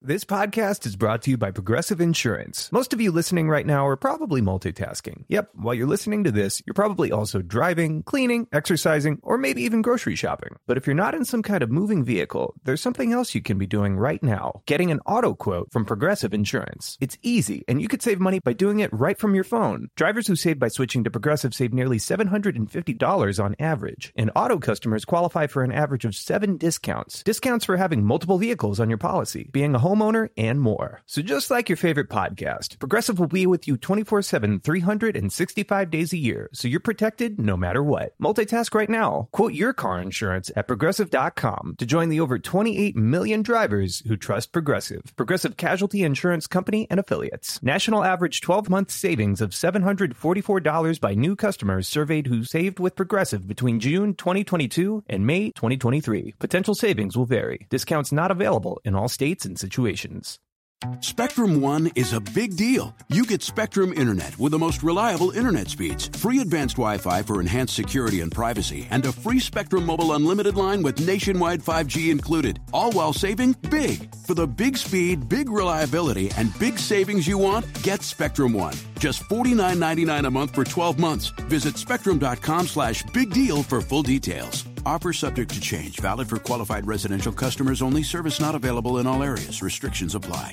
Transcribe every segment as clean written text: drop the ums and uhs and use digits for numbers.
This podcast is brought to you by Progressive Insurance. Most of you listening right now are probably multitasking. Yep, while you're listening to this, you're probably also driving, cleaning, exercising, or maybe even grocery shopping. But if you're not in some kind of moving vehicle, there's something else you can be doing right now. Getting an auto quote from Progressive Insurance. It's easy, and you could save money by doing it right from your phone. Drivers who save by switching to Progressive save nearly $750 on average. And auto customers qualify for an average of 7 discounts. Discounts for having multiple vehicles on your policy, being a homeowner, and more. So just like your favorite podcast, Progressive will be with you 24/7, 365 days a year, so you're protected no matter what. Multitask right now. Quote your car insurance at Progressive.com to join the over 28 million drivers who trust Progressive. Progressive Casualty Insurance Company and Affiliates. National average 12-month savings of $744 by new customers surveyed who saved with Progressive between June 2022 and May 2023. Potential savings will vary. Discounts not available in all states and situations. Spectrum One is a big deal. You get Spectrum Internet with the most reliable internet speeds, free advanced Wi-Fi for enhanced security and privacy, and a free Spectrum Mobile Unlimited line with nationwide 5G included, all while saving big. For the big speed, big reliability, and big savings you want, get Spectrum One. Just $49.99 a month for 12 months. Visit spectrum.com/big deal for full details. Offer subject to change. Valid for qualified residential customers only. Service not available in all areas. Restrictions apply.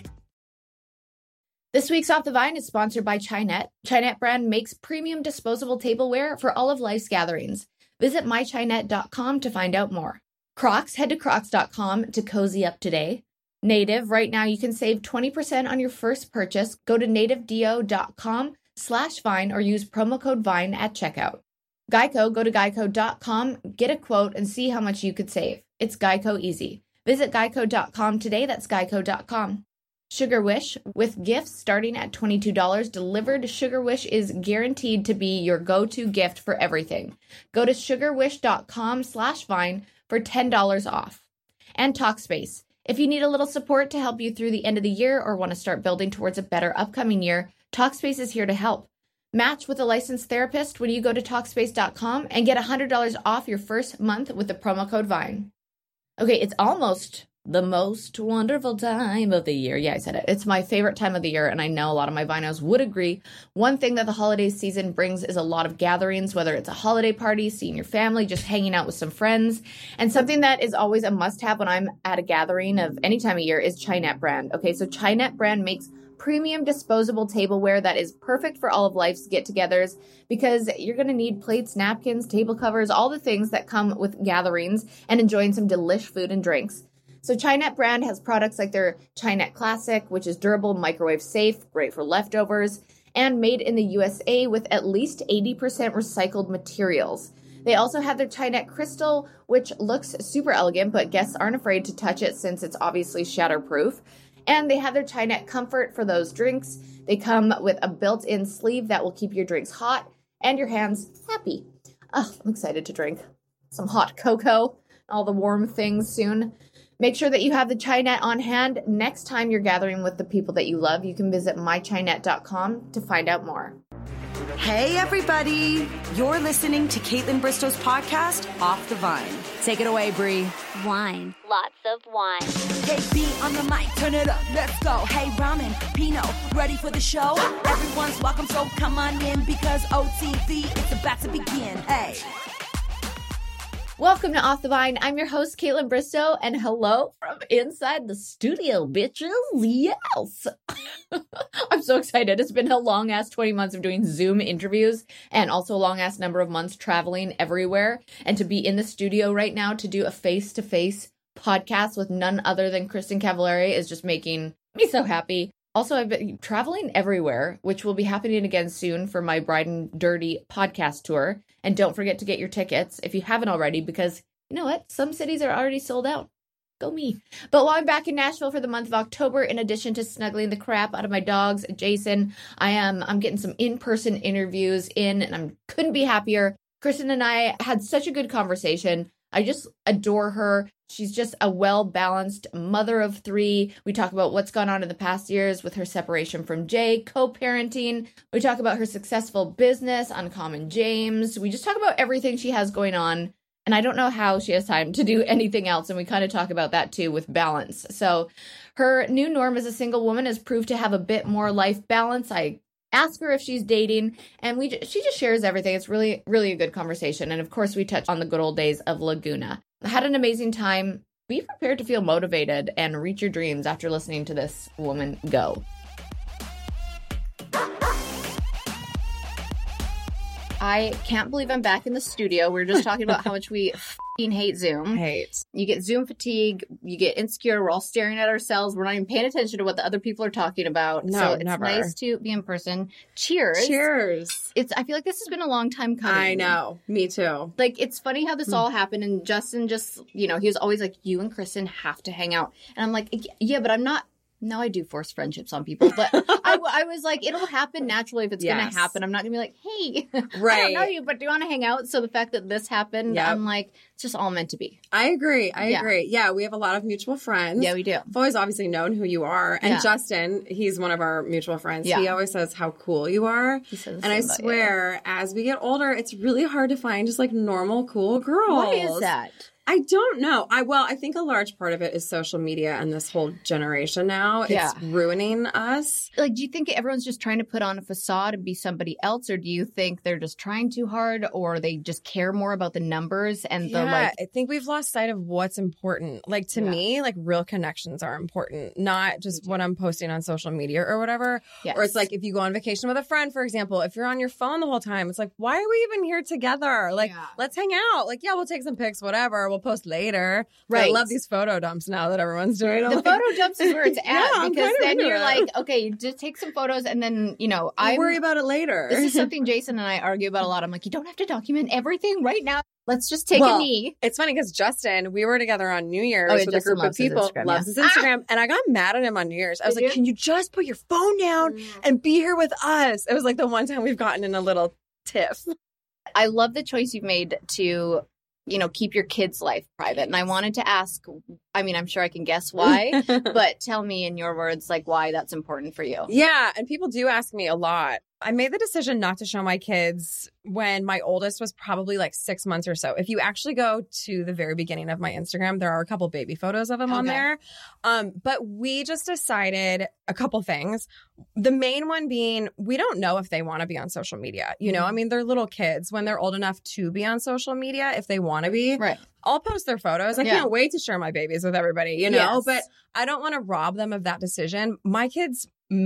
This week's Off the Vine is sponsored by Chinet. Chinet brand makes premium disposable tableware for all of life's gatherings. Visit mychinet.com to find out more. Crocs, head to crocs.com to cozy up today. Native, right now you can save 20% on your first purchase. Go to nativedeo.com/Vine or use promo code VINE at checkout. Geico, go to geico.com, get a quote, and see how much you could save. It's Geico easy. Visit geico.com today. That's geico.com. Sugar Wish, with gifts starting at $22 delivered, Sugar Wish is guaranteed to be your go-to gift for everything. Go to sugarwish.com/Vine for $10 off. And Talkspace. If you need a little support to help you through the end of the year or want to start building towards a better upcoming year, Talkspace is here to help. Match with a licensed therapist when you go to Talkspace.com and get $100 off your first month with the promo code VINE. Okay, it's almost the most wonderful time of the year. Yeah, I said it. It's my favorite time of the year, and I know a lot of my vinos would agree. One thing that the holiday season brings is a lot of gatherings, whether it's a holiday party, seeing your family, just hanging out with some friends. And something that is always a must-have when I'm at a gathering of any time of year is Chinet brand. Okay, so Chinet brand makes premium disposable tableware that is perfect for all of life's get-togethers because you're going to need plates, napkins, table covers, all the things that come with gatherings and enjoying some delish food and drinks. So Chinet brand has products like their Chinet Classic, which is durable, microwave safe, great for leftovers, and made in the USA with at least 80% recycled materials. They also have their Chinet Crystal, which looks super elegant, but guests aren't afraid to touch it since it's obviously shatterproof. And they have their Chinet Comfort for those drinks. They come with a built-in sleeve that will keep your drinks hot and your hands happy. Oh, I'm excited to drink some hot cocoa, all the warm things soon. Make sure that you have the Chinet on hand next time you're gathering with the people that you love. You can visit mychinet.com to find out more. Hey, everybody. You're listening to Caitlin Bristow's podcast, Off the Vine. Take it away, Bree. Wine. Lots of wine. Hey, B on the mic, turn it up, let's go. Hey, Ramen, Pinot, ready for the show? Everyone's welcome, so come on in because OTV is about to begin. Hey. Welcome to Off the Vine. I'm your host, Caitlin Bristow, and hello from inside the studio, bitches. Yes. I'm so excited. It's been a long-ass 20 months of doing Zoom interviews and also a long-ass number of months traveling everywhere. And to be in the studio right now to do a face-to-face podcast with none other than Kristen Cavallari is just making me so happy. Also, I've been traveling everywhere, which will be happening again soon for my Bride and Dirty podcast tour. And don't forget to get your tickets if you haven't already, because you know what? Some cities are already sold out. Go me. But while I'm back in Nashville for the month of October, in addition to snuggling the crap out of my dogs, Jason, I'm getting some in-person interviews in, and I couldn't be happier. Kristen and I had such a good conversation. I just adore her. She's just a well-balanced mother of 3. We talk about what's gone on in the past years with her separation from Jay, co-parenting. We talk about her successful business, Uncommon James. We just talk about everything she has going on And I don't know how she has time to do anything else. And we kind of talk about that too with balance. So her new norm as a single woman has proved to have a bit more life balance. I ask her if she's dating, and she just shares everything. It's really, really a good conversation. And of course, we touch on the good old days of Laguna. I had an amazing time. Be prepared to feel motivated and reach your dreams after listening to this woman go. I can't believe I'm back in the studio. We were just talking about how much we f***ing hate Zoom. You get Zoom fatigue. You get insecure. We're all staring at ourselves. We're not even paying attention to what the other people are talking about. No, so it's never. nice to be in person. Cheers. Cheers. I feel like this has been a long time coming. I know. Me too. Like, it's funny how this all happened. And Justin just, he was always like, you and Kristen have to hang out. And I'm like, yeah, but I'm not. No, I do force friendships on people, but I was like, it'll happen naturally if it's going to happen. I'm not going to be like, hey, I don't know you, but do you want to hang out? So the fact that this happened, I'm like, it's just all meant to be. I agree. I agree. Yeah, we have a lot of mutual friends. Yeah, we do. I've always obviously known who you are. And Justin, he's one of our mutual friends. Yeah. He always says how cool you are. He says and I swear, as we get older, it's really hard to find just like normal, cool girls. Why is that? I don't know. I think a large part of it is social media and this whole generation now. It's ruining us. Like, do you think everyone's just trying to put on a facade and be somebody else? Or do you think they're just trying too hard, or they just care more about the numbers and the I think we've lost sight of what's important. Like, to me, like, real connections are important, not just what I'm posting on social media or whatever. Yes. Or it's like, if you go on vacation with a friend, for example, if you're on your phone the whole time, it's like, why are we even here together? Like, let's hang out. Like, we'll take some pics, whatever. We'll post later. Right. I love these photo dumps now that everyone's doing. The photo dumps is where it's at, because then you're like, okay, just take some photos, and then, I worry about it later. This is something Jason and I argue about a lot. I'm like, you don't have to document everything right now. Let's just take a knee. It's funny because Justin, we were together on New Year's with a group of people. Loves his Instagram. And I got mad at him on New Year's. I was like, can you just put your phone down and be here with us? It was like the one time we've gotten in a little tiff. I love the choice you've made to keep your kids' life private. And I wanted to ask, I'm sure I can guess why, but tell me in your words, like, why that's important for you. Yeah. And people do ask me a lot. I made the decision not to show my kids when my oldest was probably like 6 months or so. If you actually go to the very beginning of my Instagram, there are a couple baby photos of him on there. But we just decided a couple things. The main one being, we don't know if they want to be on social media. They're little kids. When they're old enough to be on social media, if they want to be, I'll post their photos. I can't wait to share my babies with everybody, but I don't want to rob them of that decision. My kids,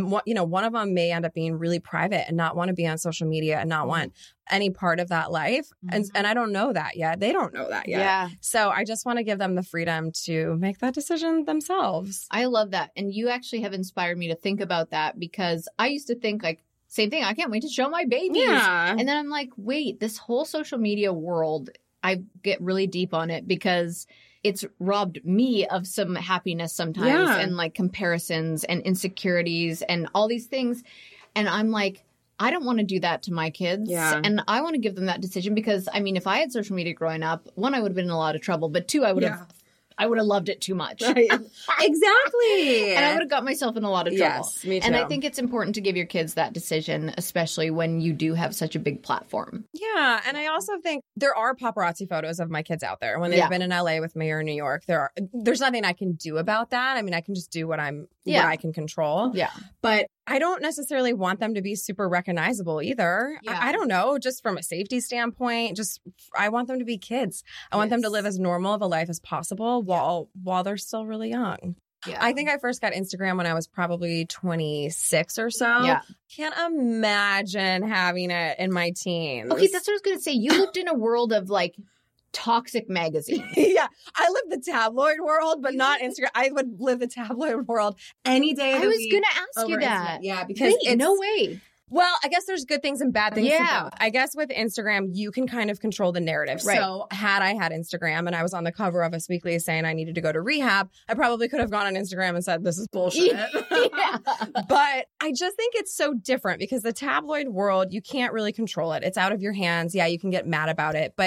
one of them may end up being really private and not want to be on social media and not want any part of that life. And I don't know that yet. They don't know that yet. Yeah. So I just want to give them the freedom to make that decision themselves. I love that. And you actually have inspired me to think about that, because I used to think like, same thing. I can't wait to show my babies. Yeah. And then I'm like, wait, this whole social media world, I get really deep on it because it's robbed me of some happiness sometimes and like comparisons and insecurities and all these things. And I'm like, I don't want to do that to my kids. Yeah. And I want to give them that decision because, if I had social media growing up, one, I would have been in a lot of trouble, but two, I would have loved it too much. Right. Exactly. And I would have got myself in a lot of trouble. Yes, me too. And I think it's important to give your kids that decision, especially when you do have such a big platform. Yeah. And I also think there are paparazzi photos of my kids out there when they've been in LA with me or New York. There's nothing I can do about that. I can just do what I can control. Yeah. But I don't necessarily want them to be super recognizable either. Yeah. I don't know, just from a safety standpoint, I want them to be kids. I want them to live as normal of a life as possible while they're still really young. Yeah. I think I first got Instagram when I was probably 26 or so. Yeah. Can't imagine having it in my teens. Okay, that's what I was going to say. You lived in a world of like toxic magazines. Yeah. I live the tabloid world, but not Instagram. I would live the tabloid world any day of the week. I was going to ask you that. Instagram. Yeah, because no way. Well, I guess there's good things and bad things. Yeah. I guess with Instagram, you can kind of control the narrative. Right. So had I had Instagram and I was on the cover of Us Weekly saying I needed to go to rehab, I probably could have gone on Instagram and said, this is bullshit. Yeah. But I just think it's so different because the tabloid world, you can't really control it. It's out of your hands. Yeah, you can get mad about it. But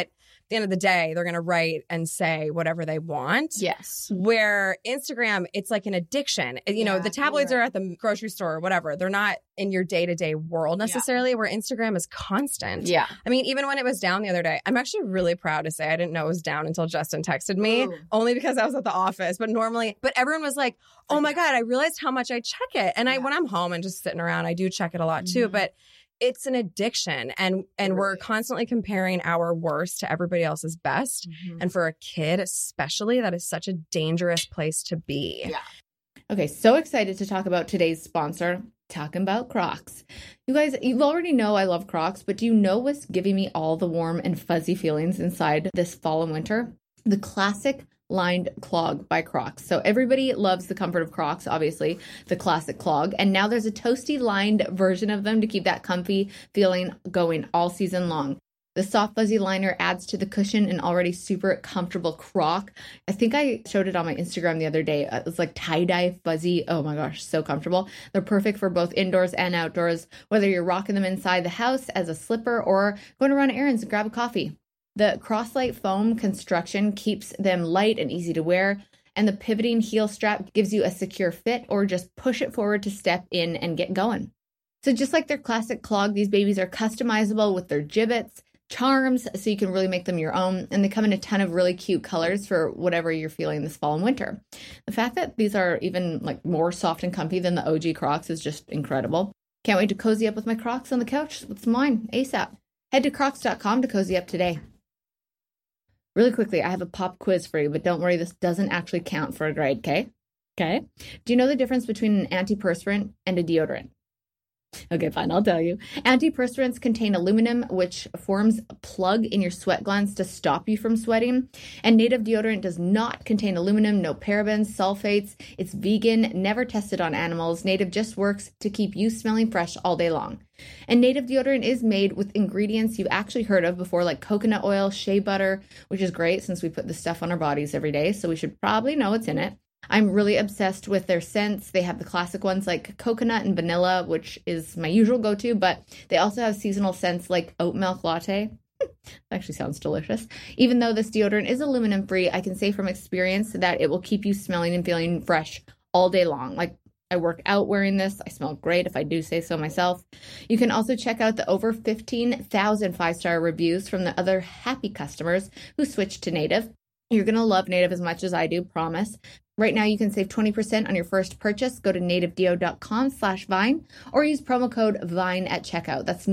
the end of the day, they're going to write and say whatever they want. Yes. Where Instagram, it's like an addiction. You know, the tabloids are at the grocery store or whatever. They're not in your day-to-day world necessarily, where Instagram is constant. Yeah. I mean, even when it was down the other day, I'm actually really proud to say I didn't know it was down until Justin texted me, only because I was at the office. But everyone was like, oh my God, I realized how much I check it. And when I'm home and just sitting around, I do check it a lot too. But it's an addiction, and we're constantly comparing our worst to everybody else's best. And for a kid especially, that is such a dangerous place to be. Yeah. Okay, so excited to talk about today's sponsor, talking about Crocs. You guys, you already know I love Crocs, but do you know what's giving me all the warm and fuzzy feelings inside this fall and winter? The classic lined clog by Crocs. So everybody loves the comfort of Crocs, obviously, the classic clog. And now there's a toasty lined version of them to keep that comfy feeling going all season long. The soft fuzzy liner adds to the cushion an already super comfortable Croc. I think I showed it on my Instagram the other day. It was like tie-dye fuzzy. Oh my gosh, so comfortable. They're perfect for both indoors and outdoors, whether you're rocking them inside the house as a slipper or going to run errands and grab a coffee. The Croslite foam construction keeps them light and easy to wear, and the pivoting heel strap gives you a secure fit, or just push it forward to step in and get going. So just like their classic clog, these babies are customizable with their gibbets, charms, so you can really make them your own, and they come in a ton of really cute colors for whatever you're feeling this fall and winter. The fact that these are even like more soft and comfy than the OG Crocs is just incredible. Can't wait to cozy up with my Crocs on the couch with mine ASAP. Head to crocs.com to cozy up today. Really quickly, I have a pop quiz for you, but don't worry, this doesn't actually count for a grade, okay? Okay. Do you know the difference between an antiperspirant and a deodorant? Okay, fine, I'll tell you. Antiperspirants contain aluminum, which forms a plug in your sweat glands to stop you from sweating. And Native deodorant does not contain aluminum, no parabens, sulfates. It's vegan, never tested on animals. Native just works to keep you smelling fresh all day long. And Native deodorant is made with ingredients you've actually heard of before, like coconut oil, shea butter, which is great since we put this stuff on our bodies every day, so we should probably know what's in it. I'm really obsessed with their scents. They have the classic ones like coconut and vanilla, which is my usual go-to, but they also have seasonal scents like oat milk latte. That actually sounds delicious. Even though this deodorant is aluminum free, I can say from experience that it will keep you smelling and feeling fresh all day long. Like, I work out wearing this. I smell great, if I do say so myself. You can also check out the over 15,000 5-star reviews from the other happy customers who switched to Native. You're going to love Native as much as I do, promise. Right now, you can save 20% on your first purchase. Go to nativedeo.com/Vine or use promo code VINE at checkout. That's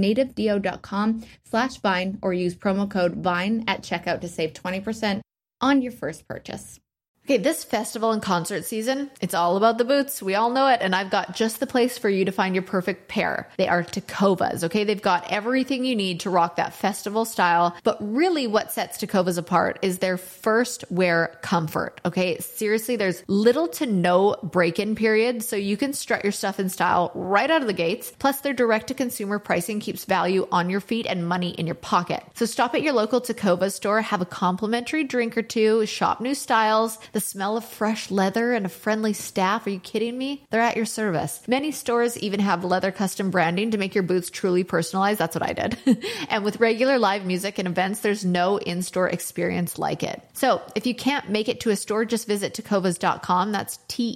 nativedeo.com/Vine or use promo code VINE at checkout to save 20% on your first purchase. Okay, this festival and concert season, it's all about the boots. We all know it, and I've got just the place for you to find your perfect pair. They are Tecovas, okay? They've got everything you need to rock that festival style, but really what sets Tecovas apart is their first wear comfort, okay? Seriously, there's little to no break-in period, so you can strut your stuff in style right out of the gates. Plus, their direct-to-consumer pricing keeps value on your feet and money in your pocket. So stop at your local Tecovas store, have a complimentary drink or two, shop new styles, the smell of fresh leather and a friendly staff. Are you kidding me? They're at your service. Many stores even have leather custom branding to make your boots truly personalized. That's what I did. And with regular live music and events, there's no in-store experience like it. So if you can't make it to a store, just visit tecovas.com. That's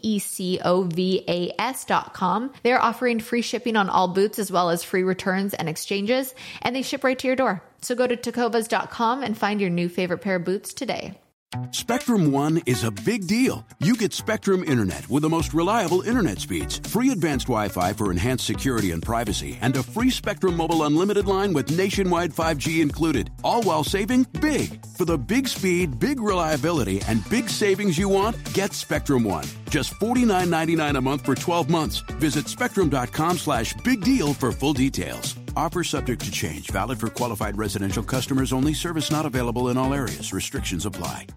TECOVAS.com. They're offering free shipping on all boots as well as free returns and exchanges, and they ship right to your door. So go to tecovas.com and find your new favorite pair of boots today. Spectrum One is a big deal. You get Spectrum Internet with the most reliable internet speeds, free advanced Wi-Fi for enhanced security and privacy, and a free Spectrum Mobile Unlimited line with nationwide 5G included, all while saving big. For the big speed, big reliability, and big savings you want, get Spectrum One. Just $49.99 a month for 12 months. Visit spectrum.com/big deal for full details. Offer subject to change. Valid for qualified residential customers only. Service not available in all areas. Restrictions apply.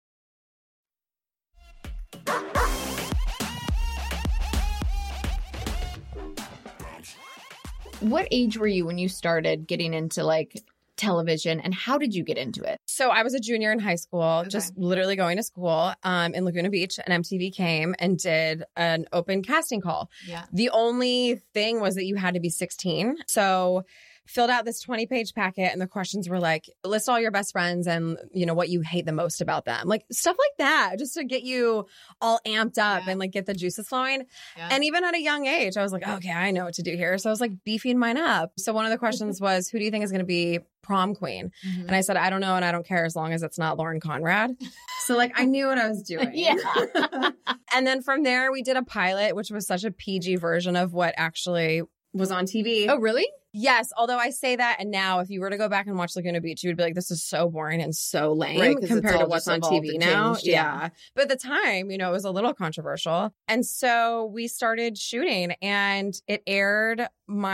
What age were you when you started getting into like television, and how did you get into it? So I was a junior in high school, just literally going to school in Laguna Beach, and MTV came and did an open casting call. Yeah. The only thing was that you had to be 16. So filled out this 20-page packet, and the questions were like, list all your best friends and, what you hate the most about them. Like stuff like that, just to get you all amped up and like get the juices flowing. Yeah. And even at a young age, I was like, okay, I know what to do here. So I was like beefing mine up. So one of the questions was, who do you think is going to be prom queen? Mm-hmm. And I said, I don't know. And I don't care as long as it's not Lauren Conrad. So like, I knew what I was doing. Yeah. And then from there, we did a pilot, which was such a PG version of what actually was on TV. Oh, really? Yes. Although I say that, and now if you were to go back and watch Laguna Beach, you would be like, this is so boring and so lame compared to what's on TV now. Yeah. But at the time, it was a little controversial. And so we started shooting, and it aired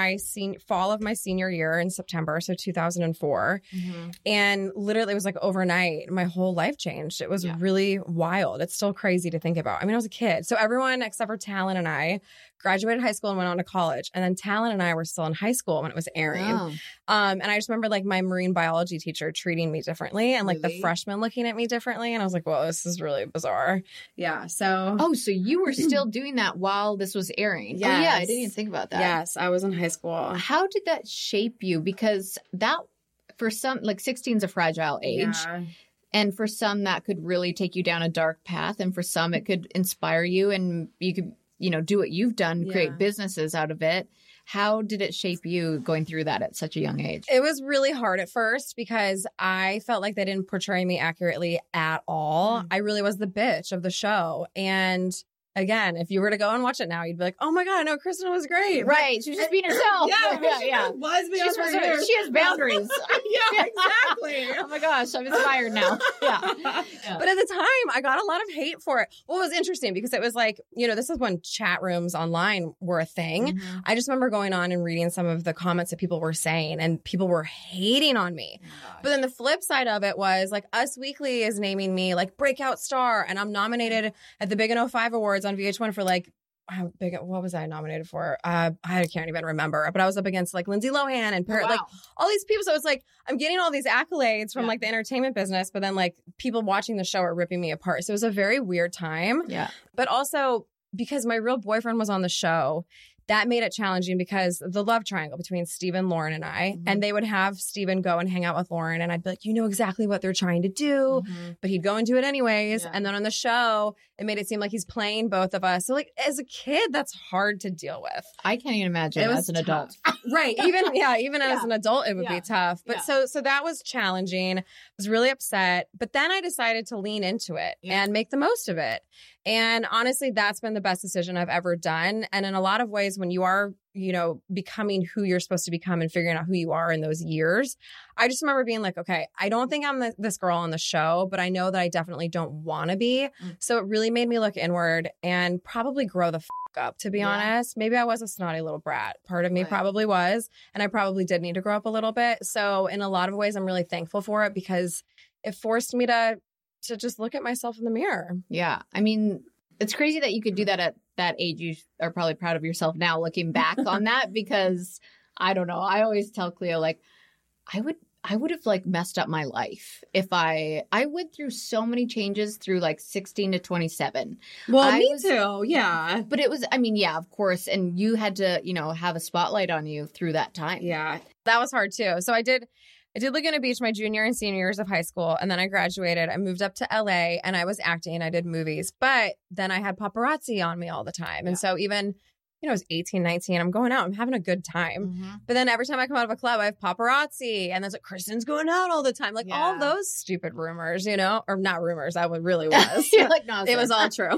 fall of my senior year in September, so 2004. Mm-hmm. And literally it was like overnight, my whole life changed. It was really wild. It's still crazy to think about. I mean, I was a kid. So everyone except for Talon and I graduated high school and went on to college. And then Talon and I were still in high school when it was airing. Oh. And I just remember like my marine biology teacher treating me differently, and like the freshmen looking at me differently. And I was like, well, this is really bizarre. Yeah. So. Oh, so you were still doing that while this was airing? Yes. Oh, yeah. I didn't even think about that. Yes. I was in high school. How did that shape you? Because that, for some, like 16 is a fragile age. Yeah. And for some, that could really take you down a dark path. And for some, it could inspire you, and you could, do what you've done, create businesses out of it. How did it shape you going through that at such a young age? It was really hard at first because I felt like they didn't portray me accurately at all. I really was the bitch of the show. And again, if you were to go and watch it now, you'd be like, oh my God, no, Kristen was great. Right. She was just being herself. Yeah. Was being herself. She has boundaries. Yeah, exactly. Oh my gosh, I'm inspired now. Yeah. But at the time, I got a lot of hate for it. Well, it was interesting because it was like, this is when chat rooms online were a thing. Mm-hmm. I just remember going on and reading some of the comments that people were saying, and people were hating on me. Oh, but then the flip side of it was like Us Weekly is naming me like breakout star, and I'm nominated at the Big and 05 Awards on VH1 for like, what was I nominated for? I can't even remember, but I was up against like Lindsay Lohan and like all these people. So it's like, I'm getting all these accolades from like the entertainment business, but then like people watching the show are ripping me apart. So it was a very weird time. Yeah. But also because my real boyfriend was on the show, that made it challenging because the love triangle between Steven, Lauren, and I, and they would have Steven go and hang out with Lauren, and I'd be like, exactly what they're trying to do, but he'd go and do it anyways. Yeah. And then on the show, it made it seem like he's playing both of us. So like as a kid, that's hard to deal with. I can't even imagine as an adult. Right. Even as an adult, it would be tough. But so that was challenging. I was really upset. But then I decided to lean into it and make the most of it. And honestly, that's been the best decision I've ever done. And in a lot of ways, when you are, becoming who you're supposed to become and figuring out who you are in those years, I just remember being like, okay, I don't think I'm this girl on the show, but I know that I definitely don't want to be. So it really made me look inward and probably grow the up, to be honest. Maybe I was a snotty little brat. Part of me probably was. And I probably did need to grow up a little bit. So in a lot of ways, I'm really thankful for it because it forced me to just look at myself in the mirror. Yeah. I mean, it's crazy that you could do that at that age. You are probably proud of yourself now looking back on that, because I don't know. I always tell Cleo, like, I would have like messed up my life if I went through so many changes through like 16 to 27. Well, me too. Yeah. But it was, I mean, yeah, of course. And you had to, have a spotlight on you through that time. Yeah. That was hard too. So I did Laguna Beach my junior and senior years of high school. And then I graduated. I moved up to LA and I was acting. I did movies. But then I had paparazzi on me all the time. And so even, I was 18, 19. I'm going out. I'm having a good time. But then every time I come out of a club, I have paparazzi. And that's like, Kristen's going out all the time. Like all those stupid rumors, or not rumors. That one really was. You're like, no, it was all true.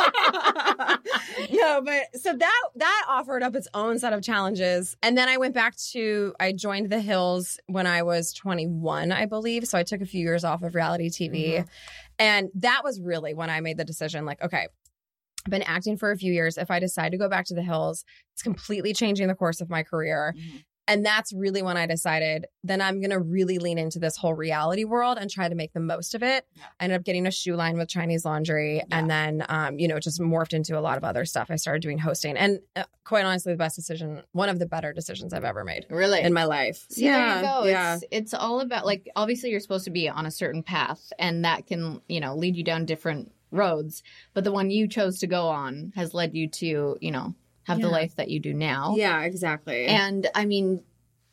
No, but so that offered up its own set of challenges. And then I went back I joined The Hills when I was 21, I believe. So I took a few years off of reality TV. And that was really when I made the decision, like, okay, I've been acting for a few years. If I decide to go back to The Hills, it's completely changing the course of my career. And that's really when I decided, then I'm going to really lean into this whole reality world and try to make the most of it. I ended up getting a shoe line with Chinese Laundry and then, just morphed into a lot of other stuff. I started doing hosting and quite honestly, the best decision, one of the better decisions I've ever made. Really? In my life. So there you go. Yeah. It's all about, like, obviously you're supposed to be on a certain path and that can, lead you down different roads. But the one you chose to go on has led you to, have the life that you do now. Yeah, exactly. And I mean,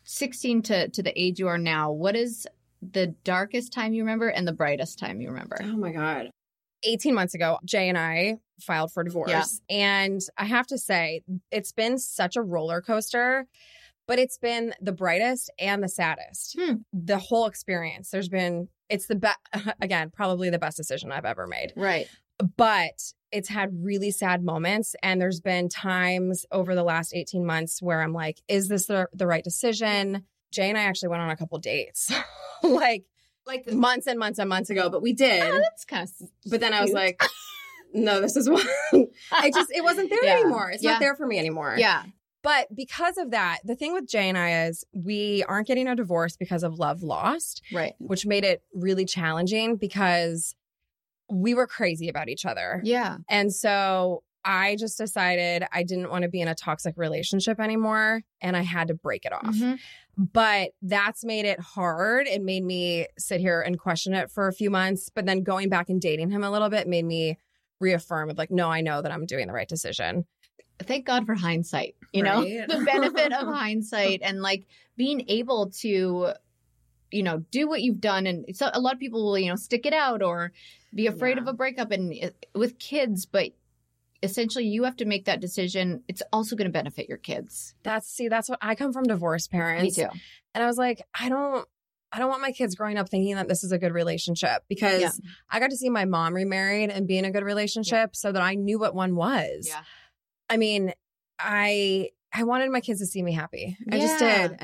16 to the age you are now, what is the darkest time you remember and the brightest time you remember? Oh my God. 18 months ago, Jay and I filed for divorce. Yeah. And I have to say, it's been such a roller coaster, but it's been the brightest and the saddest. The whole experience. It's the best, again, probably the best decision I've ever made. Right. But it's had really sad moments. And there's been times over the last 18 months where I'm like, is this the right decision? Jay and I actually went on a couple dates. like months and months and months ago, but we did. Oh, that's kind of But then I was like, no, this is one. It wasn't there anymore. It's not there for me anymore. Yeah. But because of that, the thing with Jay and I is we aren't getting a divorce because of love lost. Right. Which made it really challenging because we were crazy about each other. Yeah. And so I just decided I didn't want to be in a toxic relationship anymore and I had to break it off. Mm-hmm. But that's made it hard. It made me sit here and question it for a few months. But then going back and dating him a little bit made me reaffirm of like, no, I know that I'm doing the right decision. Thank God for hindsight, you know, the benefit of hindsight and like being able to, you know, do what you've done. And so a lot of people will, you know, stick it out or be afraid of a breakup and with kids, but essentially you have to make that decision. It's also going to benefit your kids. That's what I come from divorced parents. Me too. And I was like, I don't want my kids growing up thinking that this is a good relationship because I got to see my mom remarried and be in a good relationship so that I knew what one was. Yeah. I mean, I wanted my kids to see me happy. I just did.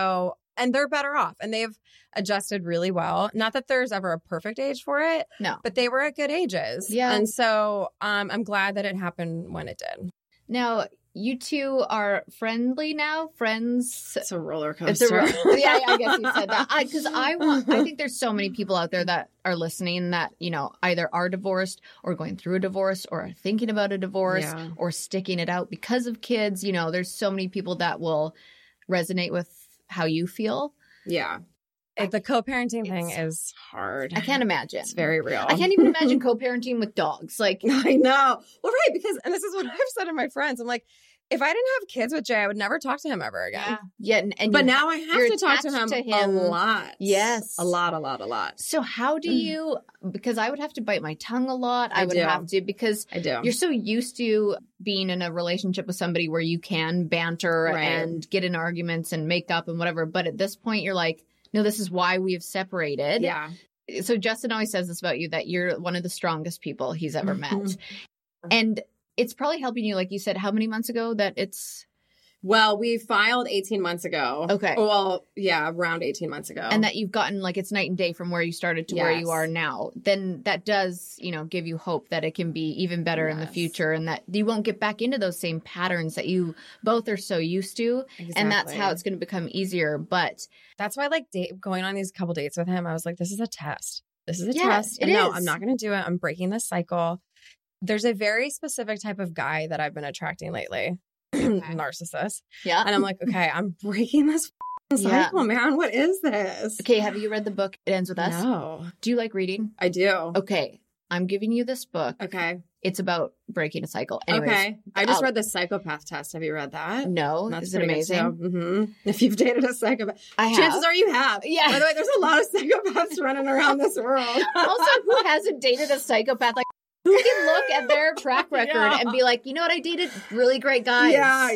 And they're better off and they've adjusted really well. Not that there's ever a perfect age for it. No. But they were at good ages. Yeah. And so I'm glad that it happened when it did. Now, you two are friendly now? Friends? It's a roller coaster. Yeah, I guess you said that. Because I think there's so many people out there that are listening that, you know, either are divorced or going through a divorce or are thinking about a divorce or sticking it out because of kids. You know, there's so many people that will resonate with how you feel. Yeah. The co-parenting thing is hard. I can't imagine. It's very real. I can't even imagine co-parenting with dogs. Like, I know. Well, right. Because, and this is what I've said to my friends. I'm like, if I didn't have kids with Jay, I would never talk to him ever again. Yeah. But now I have to talk to him a lot. Yes. A lot. So how do you, because I would have to bite my tongue a lot. I would have to, because you're so used to being in a relationship with somebody where you can banter and get in arguments and make up and whatever. But at this point, you're like, no, this is why we have separated. Yeah. So Justin always says this about you, that you're one of the strongest people he's ever met. And it's probably helping you, like you said, how many months ago that it's... Well, we filed 18 months ago. Okay. Well, yeah, around 18 months ago. And that you've gotten, like, it's night and day from where you started to where you are now. Then that does, you know, give you hope that it can be even better in the future and that you won't get back into those same patterns that you both are so used to. Exactly. And that's how it's going to become easier. But that's why, like, going on these couple dates with him, I was like, this is a test. This is a test. And no, I'm not going to do it. I'm breaking this cycle. There's a very specific type of guy that I've been attracting lately. Narcissist. Yeah. And I'm like, okay, I'm breaking this cycle, man. What is this? Okay, have you read the book It Ends With Us? No. Do you like reading? I do. Okay, I'm giving you this book. Okay. It's about breaking a cycle. Anyways, okay. I just read the psychopath test. Have you read that? No. That's is it amazing? Mm-hmm. If you've dated a psychopath. I have. Chances are you have. Yeah. By the way, there's a lot of psychopaths running around this world. Also, who hasn't dated a psychopath? Like, who can look at their track record and be like, you know what? I dated really great guys.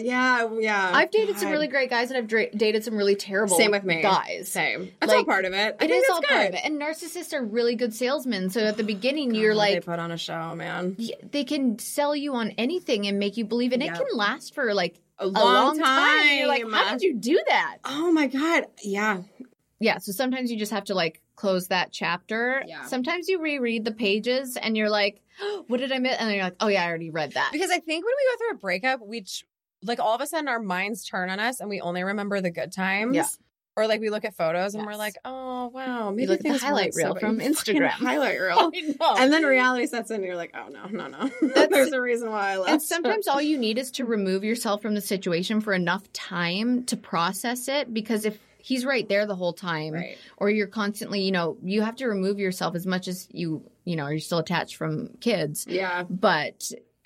Yeah. I've dated some really great guys and I've dated some really terrible Same with me. guys. Same. That's all part of it. It is all part of it. And narcissists are really good salesmen. So at the beginning, you're like... They put on a show, man. They can sell you on anything and make you believe. And it can last for like a long time. And you're like, how did you do that? Oh my God. Yeah. Yeah. So sometimes you just have to like close that chapter. Yeah. Sometimes you reread the pages and you're like, oh, what did I miss? And then you're like, oh yeah, I already read that. Because I think when we go through a breakup, we like all of a sudden our minds turn on us and we only remember the good times. Yeah. Or like we look at photos and we're like, oh wow, maybe look at the highlight reel from Instagram. Highlight reel. And then reality sets in and you're like, oh no. There's a reason why I left. And sometimes all you need is to remove yourself from the situation for enough time to process it. Because if he's right there the whole time, or you're constantly, you know, you have to remove yourself as much as you know, you're still attached from kids. Yeah. But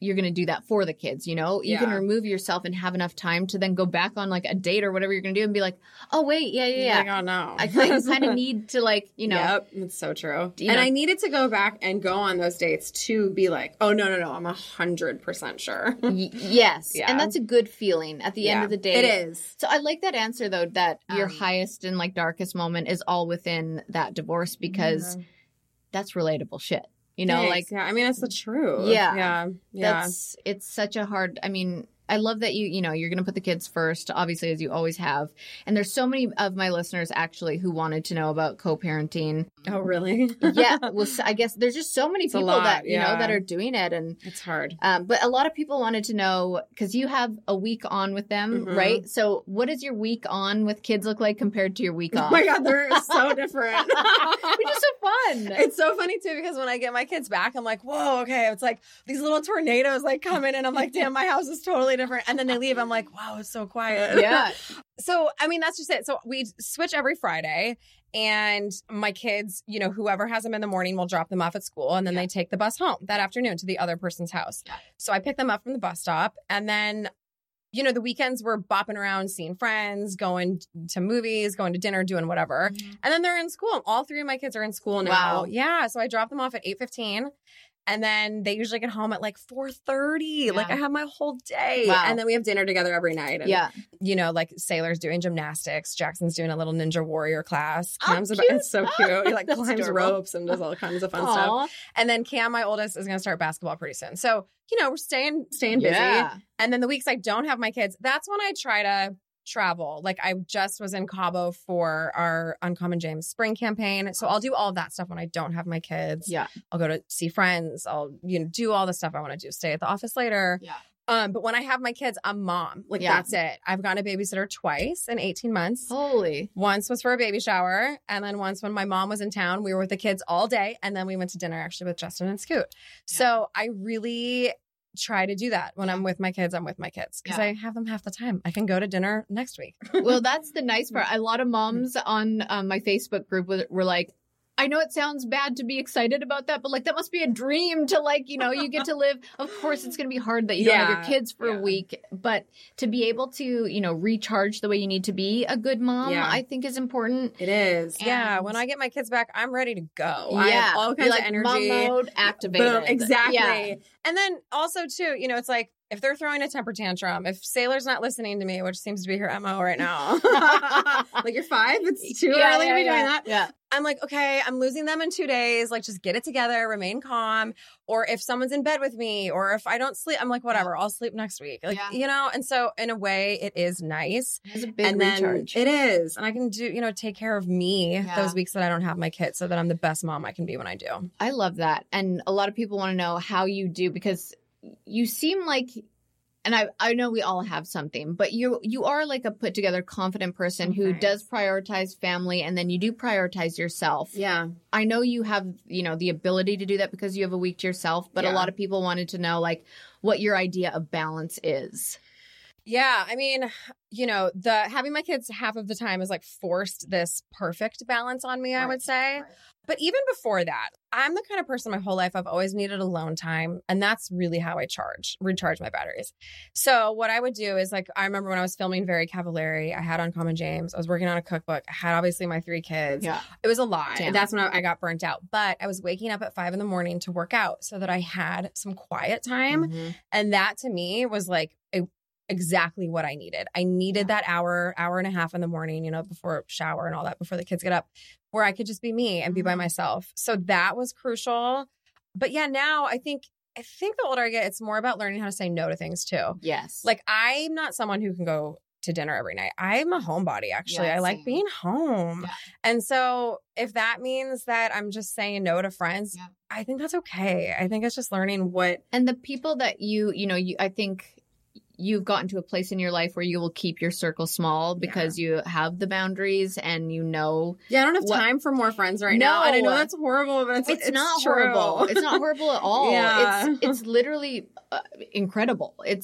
you're going to do that for the kids, you know? You can Yeah. remove yourself and have enough time to then go back on like a date or whatever you're going to do and be like, oh, wait, yeah. Like, oh, no. I kind of need to like, you know. Yep, it's so true. You And know- I needed to go back and go on those dates to be like, oh, no, I'm 100% sure. Yes. Yeah. And that's a good feeling at the end of the day. It is. So I like that answer though, that your Um, highest and like darkest moment is all within that divorce because that's relatable shit. You know, Thanks. like yeah, I mean, that's the truth. Yeah. Yeah. it's such a hard, I mean, I love that you know, you're going to put the kids first, obviously, as you always have. And there's so many of my listeners actually who wanted to know about co-parenting. Oh, really? Yeah. Well, I guess there's just so many It's a people lot, that, you know, yeah. that are doing it. And, It's hard. but a lot of people wanted to know, because you have a week on with them, Mhm. right? So what does your week on with kids look like compared to your week off? Oh my God, they're so different. Which is so fun. It's so funny too because when I get my kids back, I'm like, whoa, okay. It's like these little tornadoes like come in and I'm like, damn, my house is totally different. And then they leave. I'm like, wow, it's so quiet. Yeah. So, I mean, that's just it. So we switch every Friday and my kids, you know, whoever has them in the morning will drop them off at school and then they take the bus home that afternoon to the other person's house. Yeah. So I pick them up from the bus stop and then, you know, the weekends we're bopping around, seeing friends, going to movies, going to dinner, doing whatever. And then they're in school. All three of my kids are in school now. Wow. Yeah. So I drop them off at 8:15. And then they usually get home at like 4:30. Like I have my whole day. Wow. And then we have dinner together every night. And, Yeah. you know, like Sailor's doing gymnastics. Jackson's doing a little ninja warrior class. Oh, Cam's cute. it's so cute. He like That's climbs adorable. ropes and does all kinds of fun Aw. stuff. And then Cam, my oldest, is going to start basketball pretty soon. So, you know, we're staying busy. Yeah. And then the weeks I don't have my kids, that's when I try to travel. Like I just was in Cabo for our Uncommon James spring campaign. So I'll do all of that stuff when I don't have my kids. Yeah. I'll go to see friends. I'll, you know, do all the stuff I want to do. Stay at the office later. Yeah. But when I have my kids, I'm mom. Like Yeah. that's it. I've gotten a babysitter twice in 18 months. Holy. Once was for a baby shower. And then once when my mom was in town, we were with the kids all day. And then we went to dinner actually with Justin and Scoot. So I really try to do that. When I'm with my kids, I'm with my kids because Yeah. I have them half the time. I can go to dinner next week. Well, that's the nice part. A lot of moms on my Facebook group were like, I know it sounds bad to be excited about that, but like that must be a dream to like, you know, you get to live. Of course, it's going to be hard that you don't have your Yeah. kids for a week, but to be able to, you know, recharge the way you need to be a good mom, Yeah. I think is important. It is. Yeah. And- When I get my kids back, I'm ready to go. I Yeah. have all Be kinds like, of energy. Mom mode activated. Boom. Exactly. Yeah. And then also too, you know, it's like if they're throwing a temper tantrum, if Sailor's not listening to me, which seems to be her MO right now, like you're 5, it's too Yeah, early to be yeah, doing that. Yeah. I'm like, okay, I'm losing them in 2 days. Like, just get it together, remain calm. Or if someone's in bed with me, or if I don't sleep, I'm like, whatever, I'll sleep next week. Like, Yeah. you know, and so in a way, it is nice. It's a big And then recharge. it is. And I can do, you know, take care of me Yeah. those weeks that I don't have my kids so that I'm the best mom I can be when I do. I love that. And a lot of people want to know how you do because you seem like, and I know we all have something, but you are like a put together, confident person who Okay. does prioritize family, and then you do prioritize yourself. Yeah. I know you have, you know, the ability to do that because you have a week to yourself, but a Yeah. lot of people wanted to know like what your idea of balance is. Yeah, I mean, you know, the having my kids half of the time is like forced this perfect balance on me, I would say. But even before that, I'm the kind of person my whole life I've always needed alone time, and that's really how I recharge my batteries. So what I would do is like I remember when I was filming Very Cavallari, I had Uncommon James, I was working on a cookbook, I had obviously my 3 kids. Yeah. It was a lot. Damn. And that's when I got burnt out. But I was waking up at 5 a.m. to work out so that I had some quiet time. And that to me was like exactly what I needed. I needed that hour and a half in the morning, you know, before shower and all that, before the kids get up, where I could just be me and be by myself. So that was crucial. But yeah, now I think the older I get, it's more about learning how to say no to things too. Yes. Like I'm not someone who can go to dinner every night. I'm a homebody, actually. Yeah, I like same. being home. Yeah. And so if that means that I'm just saying no to friends, Yeah. I think that's okay. I think it's just learning what. And the people that you know, I think you've gotten to a place in your life where you will keep your circle small because you have the boundaries and you know. Yeah, I don't have What- time for more friends right No. now. And I know that's horrible, but it's It's not true. horrible. It's not horrible at all. Yeah. It's literally incredible.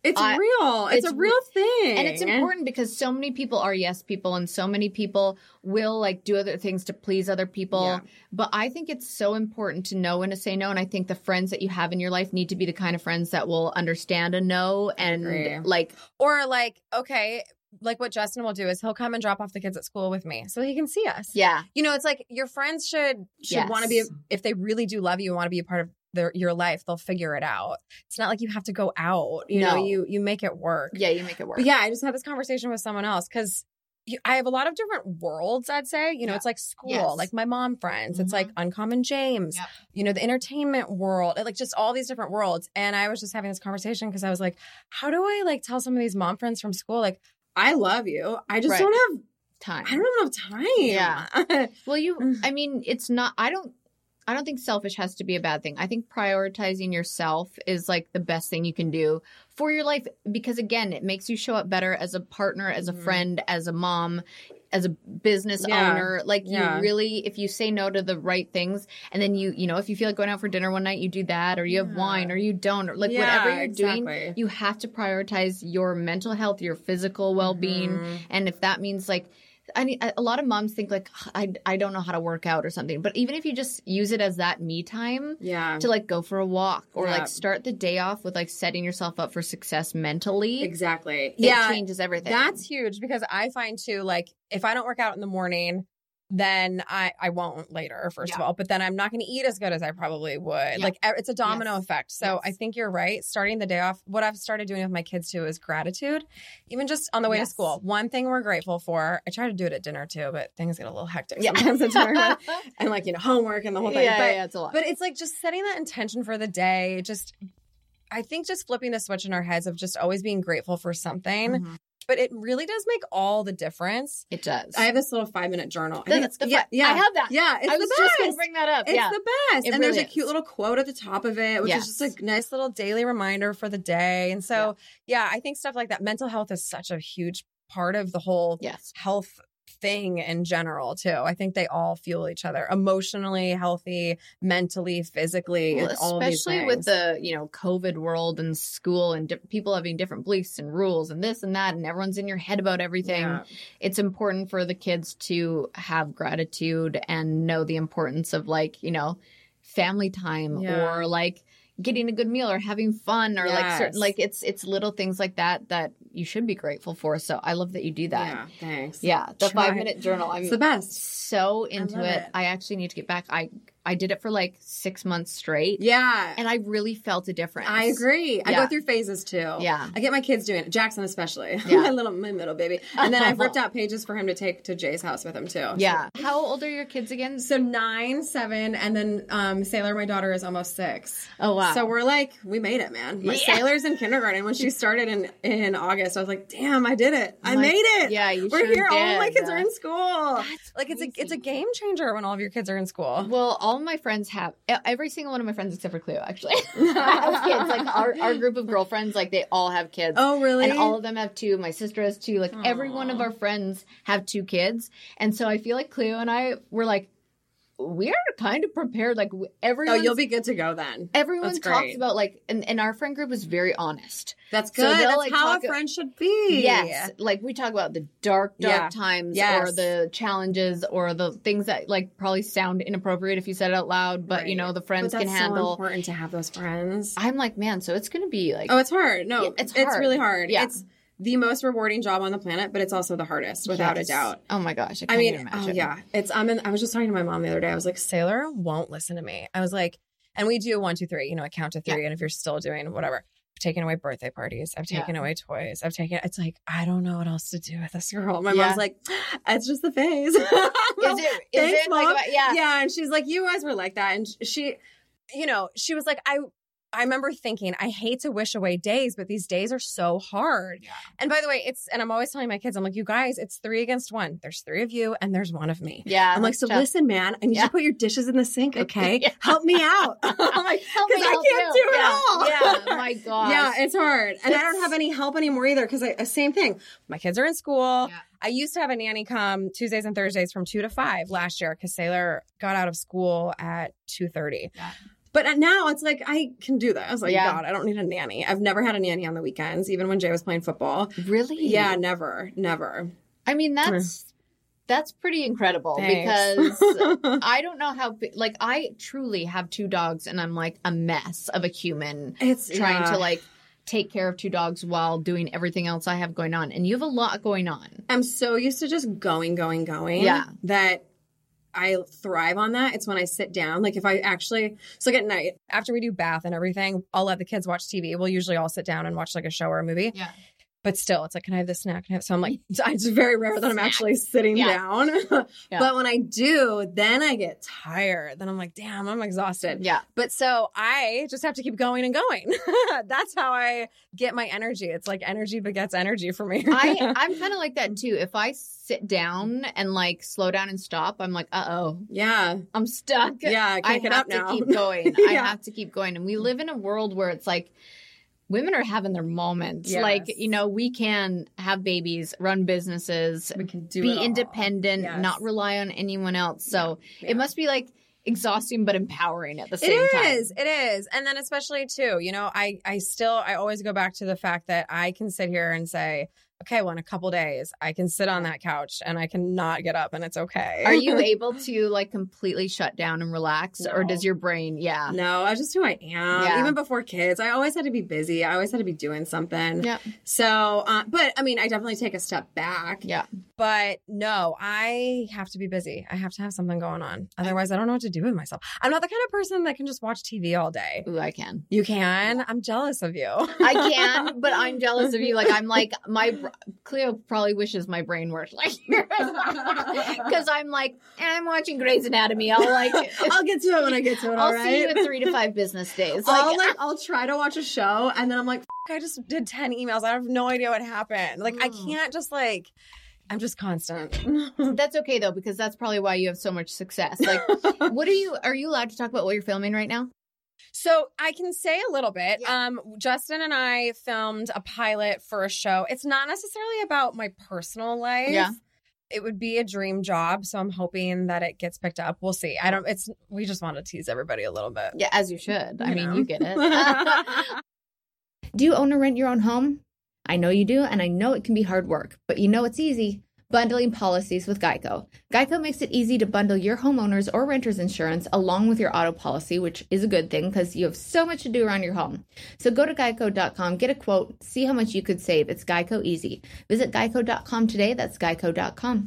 It's real. It's a real thing. And it's important because so many people are yes people and so many people will like do other things to please other people. Yeah. But I think it's so important to know when to say no. And I think the friends that you have in your life need to be the kind of friends that will understand a no and like. Or like, okay, like what Justin will do is he'll come and drop off the kids at school with me so he can see us. Yeah. You know, it's like your friends should want to be, if they really do love you and want to be a part of your life, they'll figure it out. It's not like you have to go out. You know, you make it work. Yeah, you make it work. But yeah, I just had this conversation with someone else because I have a lot of different worlds, I'd say. You know, it's like school, like my mom friends. It's like Uncommon James, you know, the entertainment world, like just all these different worlds. And I was just having this conversation because I was like, how do I like tell some of these mom friends from school, like, I love you. I just don't have time. I don't have time. Yeah. Well, I mean, it's not, I don't think selfish has to be a bad thing. I think prioritizing yourself is like the best thing you can do for your life because again, it makes you show up better as a partner, as a friend, as a mom, as a business owner. Like you really, if you say no to the right things and then you know, if you feel like going out for dinner one night, you do that or you have wine or you don't or like whatever you're doing, you have to prioritize your mental health, your physical well-being. And if that means like, a lot of moms think like, I don't know how to work out or something. But even if you just use it as that me time to like go for a walk or like start the day off with like setting yourself up for success mentally. Exactly. It changes everything. That's huge because I find too, like if I don't work out in the morning, then I won't later, first of all. But then I'm not going to eat as good as I probably would. Yeah. Like it's a domino effect. So I think you're right. Starting the day off, what I've started doing with my kids too is gratitude. Even just on the way to school. One thing we're grateful for. I try to do it at dinner too, but things get a little hectic sometimes at dinner. And like, you know, homework and the whole thing. It's a lot. But it's like just setting that intention for the day. I think just flipping the switch in our heads of just always being grateful for something. Mm-hmm. But it really does make all the difference. It does. I have this little 5-minute journal. I have that. Yeah, it's I was the best. just going to bring that up. It's the best. And really there's a cute little quote at the top of it, which is just a nice little daily reminder for the day. And so, I think stuff like that. Mental health is such a huge part of the whole health thing in general too. I think they all fuel each other emotionally, healthy, mentally, physically, and all these especially things. with the COVID world and school and people having different beliefs and rules and this and that and everyone's in your head about everything. It's important for the kids to have gratitude and know the importance of family time or like getting a good meal or having fun or like certain it's little things like that you should be grateful for. So I love that you do that. Yeah, thanks. Yeah, the 5-minute journal. It's the best. So into it. I actually need to get back. I did it for like 6 months straight. Yeah. And I really felt a difference. I agree. I go through phases too. Yeah. I get my kids doing it. Jackson especially. Yeah. my middle baby. And then I've ripped out pages for him to take to Jay's house with him too. Yeah. So. How old are your kids again? So 9, 7, and then Sailor, my daughter, is almost 6. Oh wow. So we're like, we made it, man. My Sailor's in kindergarten. When she started in August, I was like, damn, I did it. I made it. Yeah, we're sure here. Did. All of my kids are in school. That's like it's a game changer when all of your kids are in school. Well, all of my friends have every single one of my friends except for Cleo actually has kids. Like our group of girlfriends, like they all have kids. Oh really? And all of them have 2. My sister has 2. Like every one of our friends have 2 kids. And so I feel like Cleo and I were like, we are kind of prepared. Like everyone. Oh, you'll be good to go then. Everyone talks about like, and our friend group is very honest. That's good. So that's how a friend should be. Yes. Like we talk about the dark times or the challenges or the things that like probably sound inappropriate if you said it out loud, but the friends can handle. So important to have those friends. I'm like, man, so it's going to be like. Oh, it's hard. No, it's hard. It's really hard. Yeah. It's the most rewarding job on the planet, but it's also the hardest, without a doubt. Oh my gosh. I can't even imagine. Oh yeah. I was just talking to my mom the other day. I was like, Sailor won't listen to me. I was like, and we do 1, 2, 3, I count to 3. And if you're still doing whatever, I've taken away birthday parties. I've taken away toys. it's like, I don't know what else to do with this girl. My mom's like, it's just the phase. Is it Mom. like, yeah. And she's like, you guys were like that. And she was like, I remember thinking, I hate to wish away days, but these days are so hard. Yeah. And by the way, and I'm always telling my kids, I'm like, you guys, it's 3 against 1. There's 3 of you and there's 1 of me. Yeah. I'm like, so listen, man, I need you to put your dishes in the sink, okay? Help me out. I'm like, because I can't do it all. Yeah, my gosh. Yeah, it's hard. And I don't have any help anymore either because same thing. My kids are in school. Yeah. I used to have a nanny come Tuesdays and Thursdays from 2 to 5 last year because Sailor got out of school at 2:30. Yeah. But now it's like, I can do that. I was like, Yeah. God, I don't need a nanny. I've never had a nanny on the weekends, even when Jay was playing football. Really? Yeah, never. I mean, that's pretty incredible Thanks. because I don't know how, like, I truly have 2 dogs and I'm like a mess of a human trying to like take care of 2 dogs while doing everything else I have going on. And you have a lot going on. I'm so used to just going Yeah. that I thrive on that. It's when I sit down. Like if I actually, so like at night, after we do bath and everything, I'll let the kids watch TV. We'll usually all sit down and watch like a show or a movie. Yeah. But still, it's like, can I have this snack? So I'm like, it's very rare that I'm actually sitting down. Yeah. But when I do, then I get tired. Then I'm like, damn, I'm exhausted. Yeah. But so I just have to keep going and going. That's how I get my energy. It's like energy begets energy for me. I'm kind of like that too. If I sit down and like slow down and stop, I'm like, Yeah. I'm stuck. Yeah, I can't get up now. I have to keep going. Yeah. I have to keep going. And we live in a world where it's like, women are having their moments. Yes. Like, you know, we can have babies, run businesses, We can do be it all. independent, Yes. not rely on anyone else. So Yeah. it must be like exhausting but empowering at the same time. It is. And then especially too, you know, I always go back to the fact that I can sit here and say, okay, well, in a couple days, I can sit on that couch and I can not get up and it's okay. Are you able to like completely shut down and relax, or No. does your brain? Yeah. No, that's just who I am. Yeah. Even before kids, I always had to be busy. I always had to be doing something. Yeah. So, but I mean, I definitely take a step back. Yeah. But no, I have to be busy. I have to have something going on. Otherwise, I don't know what to do with myself. I'm not the kind of person that can just watch TV all day. Ooh, I can. You can? I'm jealous of you. I can, but I'm jealous of you. Like, I'm like, Cleo probably wishes my brain worked like yours. Because I'm like, I'm watching Grey's Anatomy. I'll get to it when I get to it, I'll all right? see you in 3 to 5 business days. Like, I'll try to watch a show and then I'm like, I just did 10 emails. I have no idea what happened. Like, I can't just like, I'm just constant. that's okay though, because that's probably why you have so much success. Like, are you allowed to talk about what you're filming right now? So I can say a little bit. Yeah. Justin and I filmed a pilot for a show. It's not necessarily about my personal life. Yeah. It would be a dream job, so I'm hoping that it gets picked up. We'll see. We just want to tease everybody a little bit. Yeah, as you should. I mean, know. you get it. Do you own or rent your own home? I know you do, and I know it can be hard work, but you know it's easy. Bundling policies with Geico. Geico makes it easy to bundle your homeowners or renters insurance along with your auto policy, which is a good thing because you have so much to do around your home. So go to geico.com, get a quote, see how much you could save. It's Geico easy. Visit geico.com today. That's geico.com.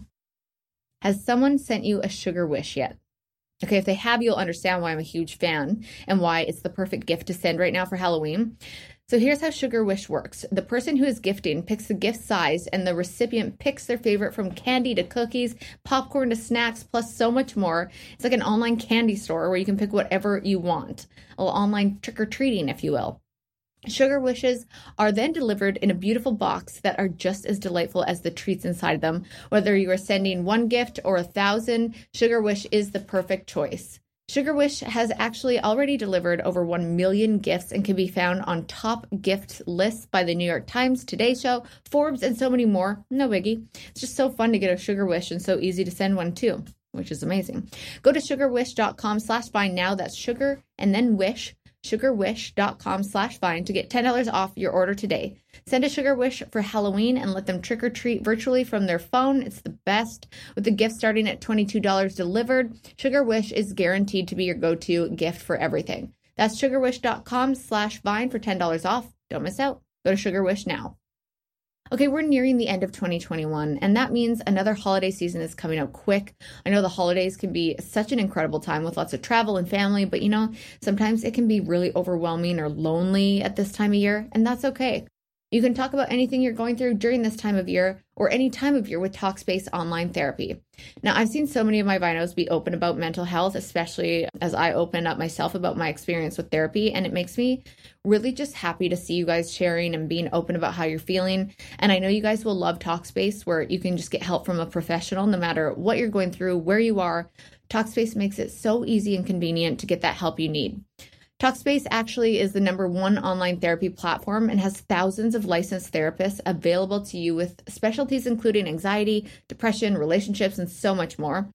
Has someone sent you a sugar wish yet? Okay, if they have, you'll understand why I'm a huge fan and why it's the perfect gift to send right now for Halloween. So here's how Sugar Wish works. The person who is gifting picks the gift size and the recipient picks their favorite, from candy to cookies, popcorn to snacks, plus so much more. It's like an online candy store where you can pick whatever you want. A little online trick-or-treating, if you will. Sugar Wishes are then delivered in a beautiful box that are just as delightful as the treats inside them. Whether you are sending one gift or 1,000, Sugar Wish is the perfect choice. Sugar Wish has actually already delivered over 1 million gifts and can be found on top gift lists by the New York Times, Today Show, Forbes, and so many more. No biggie. It's just so fun to get a Sugar Wish and so easy to send one too, which is amazing. Go to sugarwish.com/find now. That's sugar and then wish. sugarwish.com/find to get $10 off your order today. Send a Sugar Wish for Halloween and let them trick or treat virtually from their phone. It's the best. With the gift starting at $22 delivered, Sugar Wish is guaranteed to be your go-to gift for everything. That's sugarwish.com/find for $10 off. Don't miss out. Go to Sugar Wish now. Okay, we're nearing the end of 2021, and that means another holiday season is coming up quick. I know the holidays can be such an incredible time with lots of travel and family, but you know, sometimes it can be really overwhelming or lonely at this time of year, and that's okay. You can talk about anything you're going through during this time of year or any time of year with Talkspace Online Therapy. Now, I've seen so many of my Vinos be open about mental health, especially as I open up myself about my experience with therapy, and it makes me really just happy to see you guys sharing and being open about how you're feeling. And I know you guys will love Talkspace, where you can just get help from a professional no matter what you're going through, where you are. Talkspace makes it so easy and convenient to get that help you need. Talkspace actually is the #1 online therapy platform and has thousands of licensed therapists available to you with specialties including anxiety, depression, relationships, and so much more.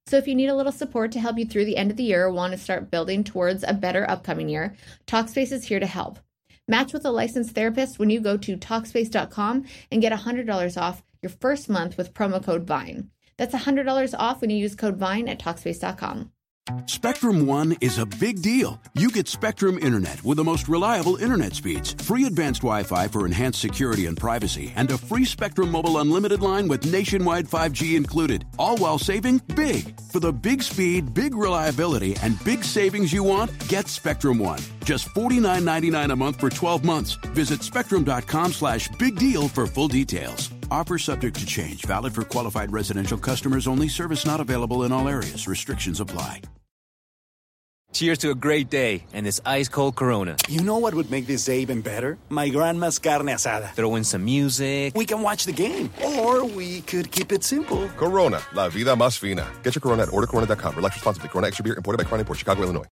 So if you need a little support to help you through the end of the year or want to start building towards a better upcoming year, Talkspace is here to help. Match with a licensed therapist when you go to Talkspace.com and get $100 off your first month with promo code VINE. That's $100 off when you use code VINE at Talkspace.com. Spectrum One is a big deal. You get Spectrum Internet with the most reliable internet speeds, free advanced Wi-Fi for enhanced security and privacy, and a free Spectrum Mobile Unlimited line with nationwide 5G included, all while saving big. For the big speed, big reliability, and big savings you want, get Spectrum One. Just $49.99 a month for 12 months. Visit spectrum.com/big deal for full details. Offer subject to change. Valid for qualified residential customers only. Service not available in all areas. Restrictions apply. Cheers to a great day and this ice-cold Corona. You know what would make this day even better? My grandma's carne asada. Throw in some music. We can watch the game. Or we could keep it simple. Corona, la vida más fina. Get your Corona at ordercorona.com. Relax responsibly. Corona Extra Beer, imported by Crown Imports, Chicago, Illinois.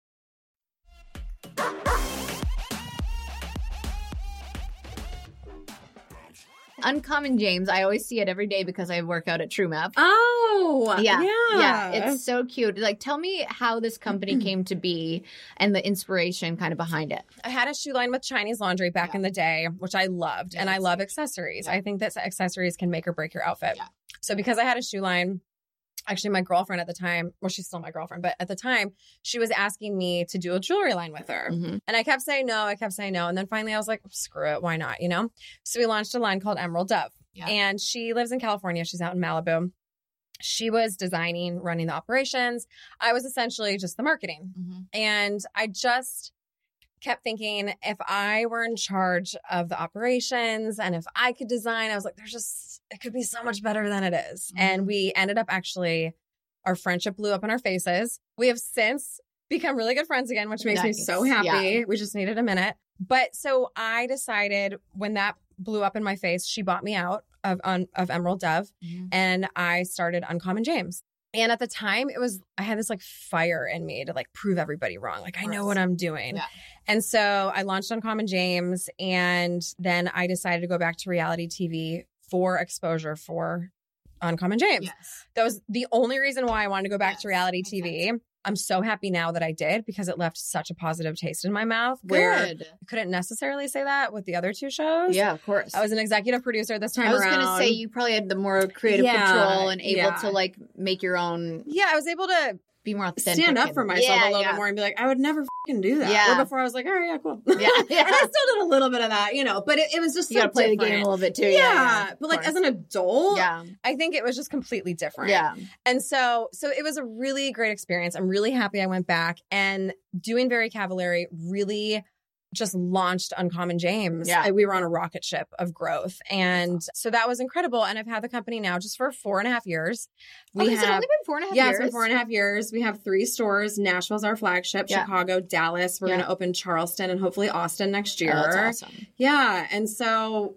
Uncommon James, I always see it every day because I work out at TrueMap. Oh, yeah. It's so cute. Like, tell me how this company came to be and the inspiration kind of behind it. I had a shoe line with Chinese Laundry back in the day, which I loved. And I love accessories. I think that accessories can make or break your outfit. Yeah. So because I had a shoe line, actually my girlfriend at the time, well, she's still my girlfriend, but at the time she was asking me to do a jewelry line with her. Mm-hmm. And I kept saying no. And then finally I was like, screw it. Why not? You know? So we launched a line called Emerald Dove. Yeah. And she lives in California. She's out in Malibu. She was designing, running the operations. I was essentially just the marketing. Mm-hmm. And I just kept thinking, if I were in charge of the operations and if I could design, I was like, it could be so much better than it is. Mm-hmm. And we ended up actually, our friendship blew up in our faces. We have since become really good friends again, which makes me so happy. Yeah. We just needed a minute. But so I decided when that blew up in my face, she bought me out of Emerald Dove, and I started Uncommon James. And at the time, I had this like fire in me to like prove everybody wrong. Like, I know what I'm doing. Yeah. And so I launched Uncommon James, and then I decided to go back to reality TV for exposure for Uncommon James. Yes. That was the only reason why I wanted to go back to reality TV. I'm so happy now that I did because it left such a positive taste in my mouth. Where I couldn't necessarily say that with the other two shows. Yeah, of course. I was an executive producer this time around. I was going to say you probably had the more creative control and able to like make your own. Yeah, I was able to be more authentic. Stand up for myself a little bit more and be like, I would never fucking do that. Yeah. Or before I was like, all right, yeah, cool. Yeah. And I still did a little bit of that, you know, but it was just you got to play the game a little bit too. Yeah. But like as an adult, I think it was just completely different. Yeah. And so it was a really great experience. I'm really happy I went back, and doing Very Cavallari really just launched Uncommon James. Yeah. We were on a rocket ship of growth. And so that was incredible. And I've had the company now just for 4.5 years. Has it only been 4.5 years? Yeah, it's been 4.5 years. We have 3 stores. Nashville's our flagship, Chicago, Dallas. We're going to open Charleston and hopefully Austin next year. Oh, that's awesome. Yeah. And so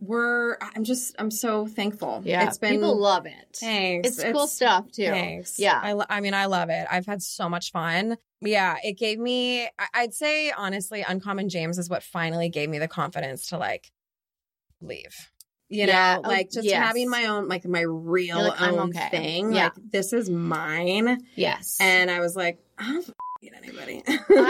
I'm so thankful. Yeah. People love it. Thanks. It's cool stuff too. Thanks. Yeah. I mean, I love it. I've had so much fun. Yeah, it gave me, I'd say, honestly, Uncommon James is what finally gave me the confidence to, like, leave. You know, like, just having my own, like, my real own thing. Yeah. Like, this is mine. Yes. And I was like, I don't get anybody.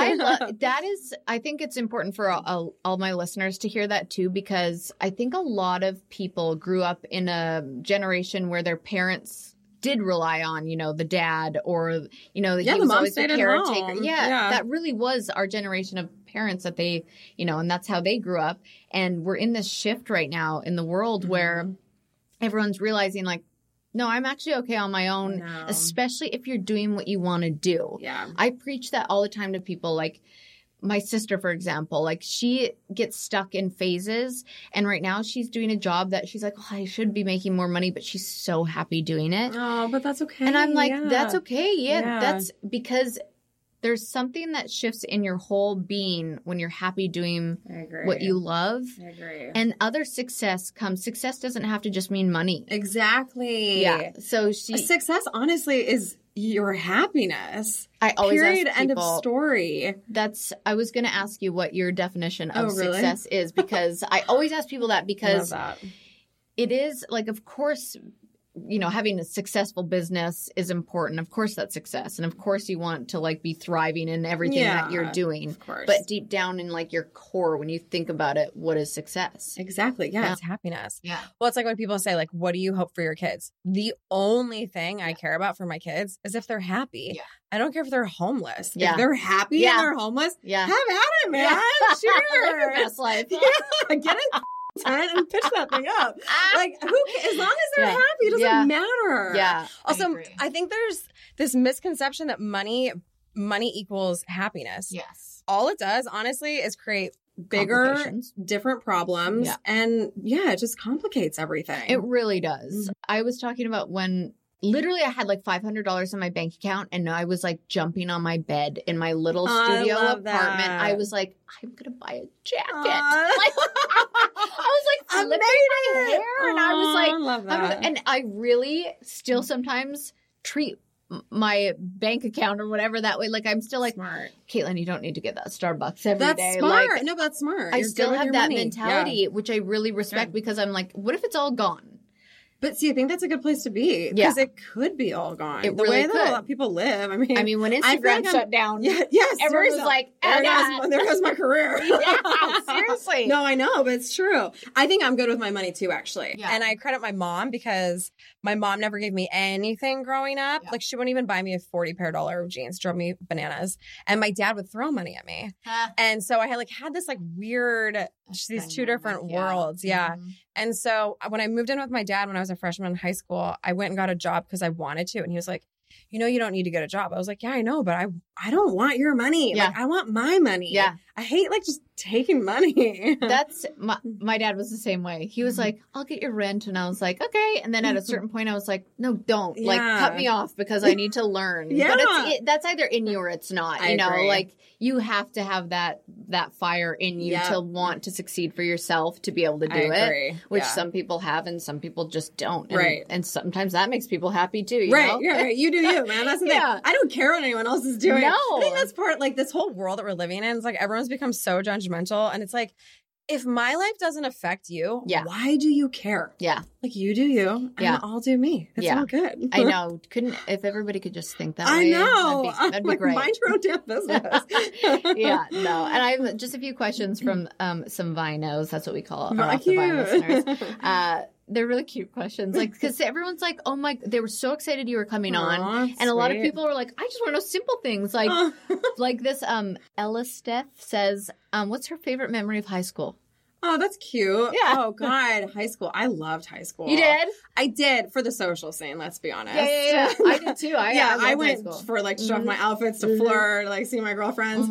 I think it's important for all my listeners to hear that, too, because I think a lot of people grew up in a generation where their parents did rely on, you know, the dad or, you know, he was always the caretaker. Yeah, that really was our generation of parents that they, you know, and that's how they grew up. And we're in this shift right now in the world where everyone's realizing like, no, I'm actually okay on my own, especially if you're doing what you want to do. Yeah. I preach that all the time to people. Like, my sister, for example, like she gets stuck in phases, and right now she's doing a job that she's like, oh, I should be making more money, but she's so happy doing it. Oh, but that's okay. And I'm like, that's okay. Yeah, that's because there's something that shifts in your whole being when you're happy doing what you love. I agree. And other success comes. Success doesn't have to just mean money. Exactly. Yeah. So success, honestly, is your happiness. I always period. Ask people, end of story. I was going to ask you what your definition of success is, because I always ask people that, because it is like, of course, having a successful business is important. Of course, that's success. And of course, you want to like be thriving in everything that you're doing. Of course. But deep down in like your core, when you think about it, what is success? Exactly. Yeah. It's happiness. Yeah. Well, it's like when people say, like, what do you hope for your kids? The only thing I care about for my kids is if they're happy. Yeah. I don't care if they're homeless. Yeah. If they're happy and they're homeless, have at it, man. Sure. Live your best life. Yeah. Get it. Tent and pitch that thing up. Like, as long as they're happy, it doesn't matter. Yeah. Also, I think there's this misconception that money equals happiness. Yes. All it does, honestly, is create bigger, different problems. Yeah. And it just complicates everything. It really does. I was talking about when literally I had like $500 in my bank account and I was like jumping on my bed in my little studio apartment. That. I was like, I'm going to buy a jacket. Like, I was like flipping my hair and I was like, I love that. and I really still sometimes treat my bank account or whatever that way. Like I'm still like, smart. Caitlin, you don't need to get that Starbucks every day. That's smart. Like, No, that's smart. I You're still good with have your that money. mentality, which I really respect because I'm like, what if it's all gone? But see, I think that's a good place to be because it could be all gone. It the really way that a lot of people live. I mean, when Instagram shut down, yes, everyone's like, there goes my career. Yeah, seriously. No, I know, but it's true. I think I'm good with my money too, actually. Yeah. And I credit my mom because my mom never gave me anything growing up. Yeah. Like she wouldn't even buy me a $40 pair of jeans, drove me bananas. And my dad would throw money at me. And so I had this like weird, these two different worlds. Yeah. Mm-hmm. And so when I moved in with my dad when I was a freshman in high school, I went and got a job because I wanted to. And he was like, you don't need to get a job. I was like, yeah, I know, but I don't want your money. Yeah. Like, I want my money. Yeah. I hate like just taking money. That's my dad was the same way. He was like, I'll get your rent. And I was like, okay. And then at a certain point I was like, no, don't like cut me off because I need to learn. Yeah. But that's either in you or it's not, you know, agree. like you have to have that fire in you to want to succeed for yourself to be able to do it, which some people have and some people just don't. And, and sometimes that makes people happy too. You know? Yeah, right. You do you, man. That's the thing. I don't care what anyone else is doing. No. I think that's part, like this whole world that we're living in is like everyone's become so judgmental. And it's like, if my life doesn't affect you, why do you care? Yeah. Like you do you, and I'll do me. It's all good. I know. If everybody could just think that I way. know. That'd be like, great. Mind your own damn business. Yeah, no. And I have just a few questions from some Vinos. That's what we call our Off the Cute. Vine listeners. They're really cute questions. Like, because everyone's like, oh my, they were so excited you were coming on. And a lot of people are like, I just want to know simple things. Like, like this, Ella Steph says, what's her favorite memory of high school? Oh, that's cute. Yeah. Oh, God. High school. I loved high school. You did? I did for the social scene, let's be honest. Yeah. I did too. I went for like to show off my outfits, to flirt, like see my girlfriends.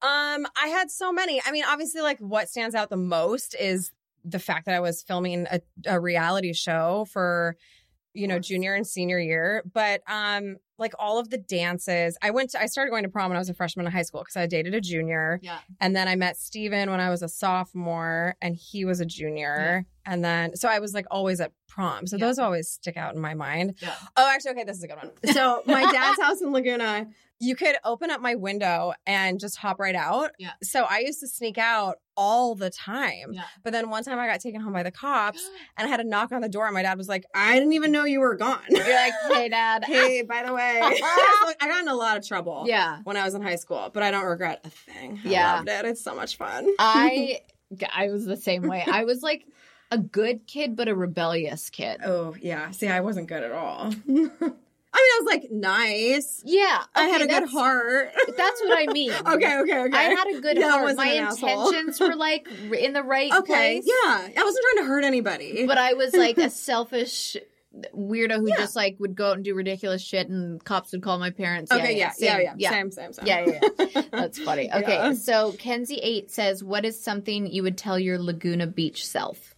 I had so many. I mean, obviously, like what stands out the most is the fact that I was filming a reality show for, junior and senior year. But like all of the dances, I started going to prom when I was a freshman in high school because I dated a junior. Yeah. And then I met Steven when I was a sophomore and he was a junior. Yeah. And then, so I was like always at prom. So those always stick out in my mind. Yeah. Oh, actually, okay, this is a good one. So my dad's house in Laguna, you could open up my window and just hop right out. Yeah. So I used to sneak out all the time. Yeah. But then one time I got taken home by the cops and I had a knock on the door and my dad was like, I didn't even know you were gone. You're like, hey, Dad. Hey, by the way. So I got in a lot of trouble when I was in high school, but I don't regret a thing. I loved it. It's so much fun. I was the same way. I was like a good kid, but a rebellious kid. Oh, yeah. See, I wasn't good at all. I was like nice. Yeah. Okay, I had a good heart. That's what I mean. Okay. I had a good heart. My intentions were like in the right place. Yeah. I wasn't trying to hurt anybody. But I was like a selfish weirdo who just like would go out and do ridiculous shit and cops would call my parents. Okay, yeah. Same. Yeah. That's funny. Okay, so Kenzie8 says, what is something you would tell your Laguna Beach self?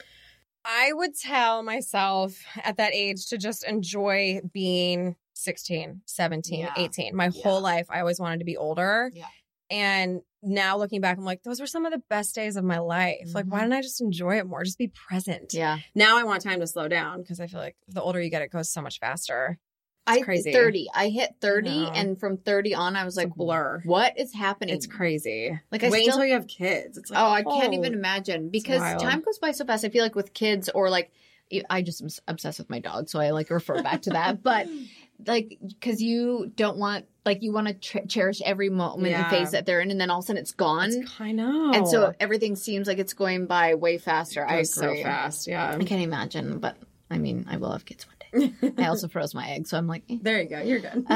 I would tell myself at that age to just enjoy being 16, 17, 18. My whole life, I always wanted to be older. Yeah. And now looking back, I'm like, those were some of the best days of my life. Mm-hmm. Like, why didn't I just enjoy it more? Just be present. Yeah. Now I want time to slow down because I feel like the older you get, it goes so much faster. It's crazy. 30. I hit 30, and from 30 on, I was like, blur. What is happening? It's crazy. Like, wait until you have kids. It's like, I can't even imagine because time goes by so fast. I feel like with kids or like I just am obsessed with my dog, so I like refer back to that. But like, because you don't want, like, you want to cherish every moment and phase that they're in, and then all of a sudden it's gone. I know. And so everything seems like it's going by way faster. I agree. So fast, yeah. I can't imagine, but I mean, I will have kids one day. I also froze my egg, so I'm like, There you go. You're good.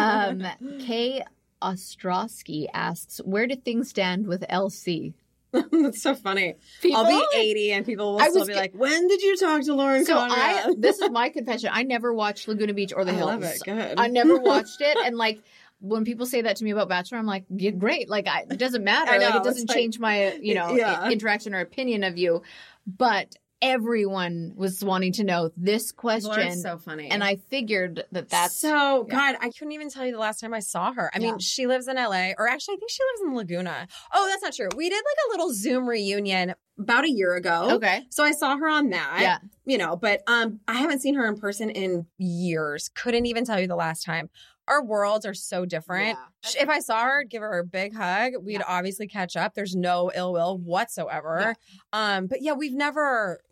Kay Ostrowski asks, where do things stand with LC? That's so funny. People, I'll be 80 and people will still be like, when did you talk to Lauren Conrad? This is my confession. I never watched Laguna Beach or The Hills. I love it. Good. I never watched it. And like, when people say that to me about Bachelor, I'm like, yeah, great. Like, it doesn't matter. know, like, it doesn't change my, interaction or opinion of you. But everyone was wanting to know this question. Lauren's so funny. And I figured that's... So, God, I couldn't even tell you the last time I saw her. I mean, she lives in LA, or actually, I think she lives in Laguna. Oh, that's not true. We did like a little Zoom reunion about a year ago. Okay. So I saw her on that. Yeah. You know, but I haven't seen her in person in years. Couldn't even tell you the last time. Our worlds are so different. Yeah. If I saw her, give her a big hug. We'd obviously catch up. There's no ill will whatsoever. Yeah. But yeah, we've never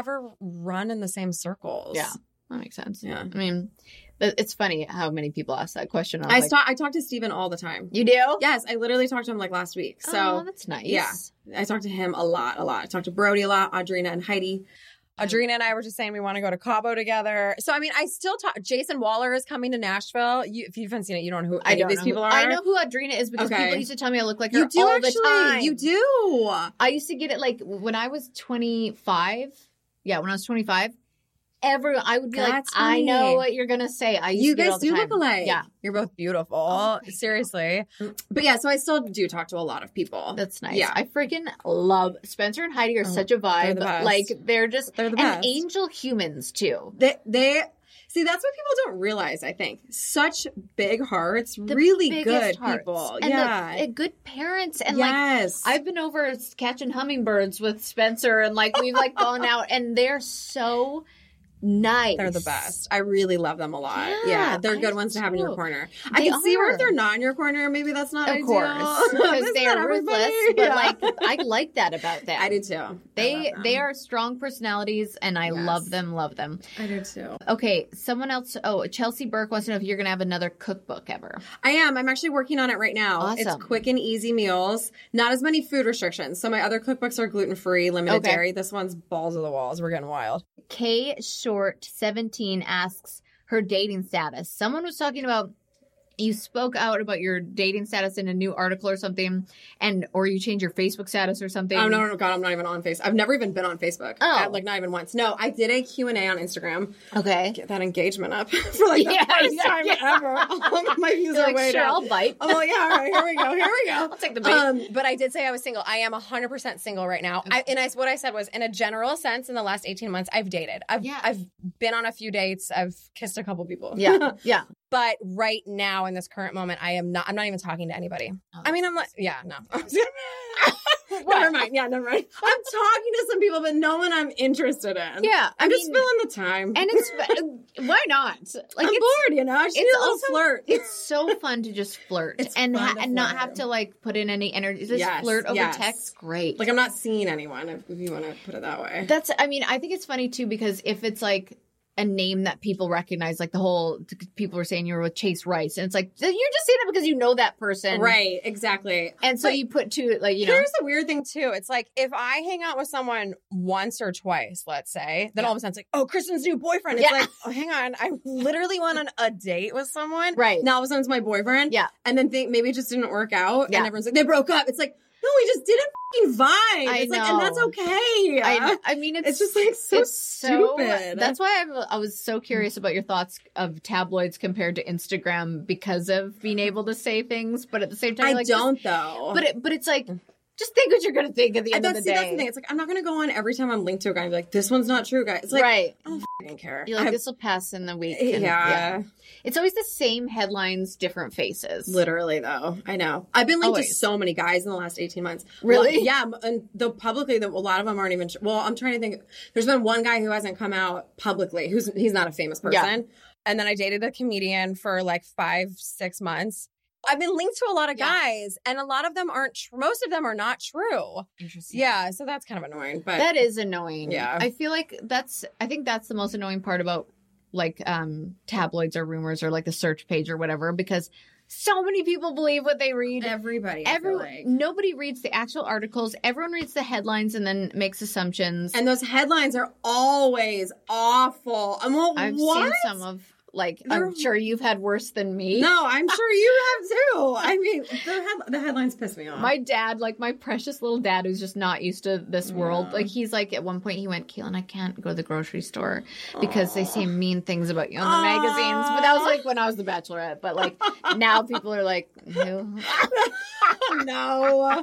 run in the same circles. Yeah, that makes sense. Yeah. I mean, it's funny how many people ask that question. I talk to Steven all the time. You do? Yes, I literally talked to him like last week. So that's nice. Yeah, I talk to him a lot. I talk to Brody a lot, Audrina and Heidi. Audrina and I were just saying we want to go to Cabo together. So, I mean, I still talk. Jason Waller is coming to Nashville. If you haven't seen it, you don't know who any of these people are. I know who Audrina is because people used to tell me I look like her you do all actually. the time. You do. I used to get it like when I was 25. Yeah, when I was 25. I would be like, I know what you're going to say. You guys do look alike. Yeah. You're both beautiful. Seriously. But yeah, so I still do talk to a lot of people. That's nice. Yeah. I freaking love Spencer and Heidi are such a vibe. They're the best. Like, they're the best. And angel humans, too. They see, that's what people don't realize, I think. Such big hearts, really good people. And good parents. And like, I've been over catching hummingbirds with Spencer and like, we've like gone out and they're so nice. They're the best. I really love them a lot. Yeah, they're good ones to have in your corner. I They can see where are. if they're not in your corner, maybe that's not ideal. Of course, because they are ruthless. But like, I like that about them. I do too. They are strong personalities, and I love them. Love them. I do too. Okay, someone else. Oh, Chelsea Burke wants to know if you're going to have another cookbook ever. I am. I'm actually working on it right now. Awesome. It's quick and easy meals. Not as many food restrictions. So my other cookbooks are gluten-free, limited dairy. This one's balls of the walls. We're getting wild. Kay Short 17 asks her dating status. Someone was talking about you spoke out about your dating status in a new article or something, or you change your Facebook status or something. Oh, no, God, I'm not even on Facebook. I've never even been on Facebook. Oh. Like, not even once. No, I did a Q&A on Instagram. Okay. Get that engagement up for like the first time ever. My views are way down. I'll bite. I'm like, yeah, all right, here we go. I'll take the bait. But I did say I was single. I am 100% single right now. What I said was, in a general sense, in the last 18 months, I've dated. I've been on a few dates. I've kissed a couple people. Yeah, yeah. But right now, in this current moment, I'm not even talking to anybody. I mean, I'm like, no. Never mind. Yeah, never mind. I'm talking to some people, but no one I'm interested in. Yeah. I'm just filling the time. And it's, why not? Like, I'm bored, you know? I just need a little flirt. It's so fun to just flirt and not have to like put in any energy. Just flirt over text. Great. Like, I'm not seeing anyone, if you want to put it that way. I think it's funny too, because if it's like a name that people recognize, like the whole people were saying you were with Chase Rice, and it's like, you're just saying that because you know that person, right? Exactly. And so you put two, like, you know. Here's the weird thing too. It's like, if I hang out with someone once or twice, let's say, then all of a sudden it's like, oh, Kristen's new boyfriend. It's like, oh, hang on, I literally went on a date with someone, right? Now all of a sudden it's my boyfriend, and then maybe it just didn't work out, and everyone's like, they broke up. It's like, no, we just didn't fucking vibe. It's like, and that's okay. I mean, it's just like so stupid. That's why I was so curious about your thoughts of tabloids compared to Instagram because of being able to say things, but at the same time, I don't though. But it's like, just think what you're going to think at the end of the day. That's the thing. It's like, I'm not going to go on every time I'm linked to a guy and be like, this one's not true, guys. It's like, I don't fucking care. You're like, this will pass in the week. Yeah. It's always the same headlines, different faces. Literally, though. I know. I've been linked to so many guys in the last 18 months. Really? Well, yeah. And publicly, a lot of them aren't even... Well, I'm trying to think. There's been one guy who hasn't come out publicly. He's not a famous person. Yeah. And then I dated a comedian for like 5-6 months. I've been linked to a lot of guys, and a lot of them aren't. Most of them are not true. Interesting. Yeah, so that's kind of annoying. But that is annoying. Yeah, I feel like I think that's the most annoying part about like tabloids or rumors or like the search page or whatever, because so many people believe what they read. Everybody. Nobody reads the actual articles. Everyone reads the headlines and then makes assumptions. And those headlines are always awful. I've seen some of. Like, I'm sure you've had worse than me. No, I'm sure you have too. I mean, the headlines piss me off. My dad, like my precious little dad who's just not used to this world, like he's like, at one point he went, Keelan, I can't go to the grocery store because they say mean things about you on the magazines. But that was like when I was the Bachelorette. But like now people are like, no. No.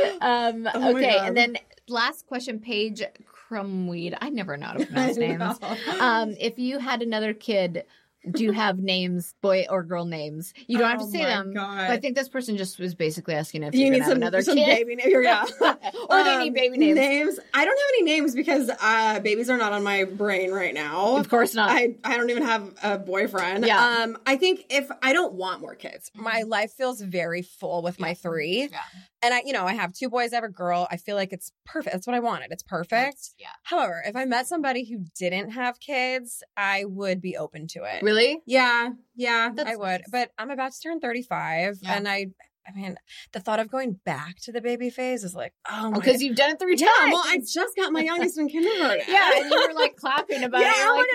Okay, and then last question, Paige Crumweed. I never know how to pronounce names. If you had another kid, do you have names, boy or girl names? You don't have to say them. But I think this person just was basically asking if you need have another kid. Baby names. Yeah. Or they need baby names. I don't have any names because babies are not on my brain right now. Of course not. I don't even have a boyfriend. Yeah. I think if I don't want more kids, my life feels very full with my 3. Yeah. And I have 2 boys, I have a girl. I feel like it's perfect. That's what I wanted. It's perfect. Yeah. However, if I met somebody who didn't have kids, I would be open to it. Really? Yeah. Yeah, I would. But I'm about to turn 35 and I mean, the thought of going back to the baby phase is like, oh my. Because you've done it 3 times. Yeah, well, I just got my youngest in kindergarten. Yeah, and you were like clapping about it. Yeah, like,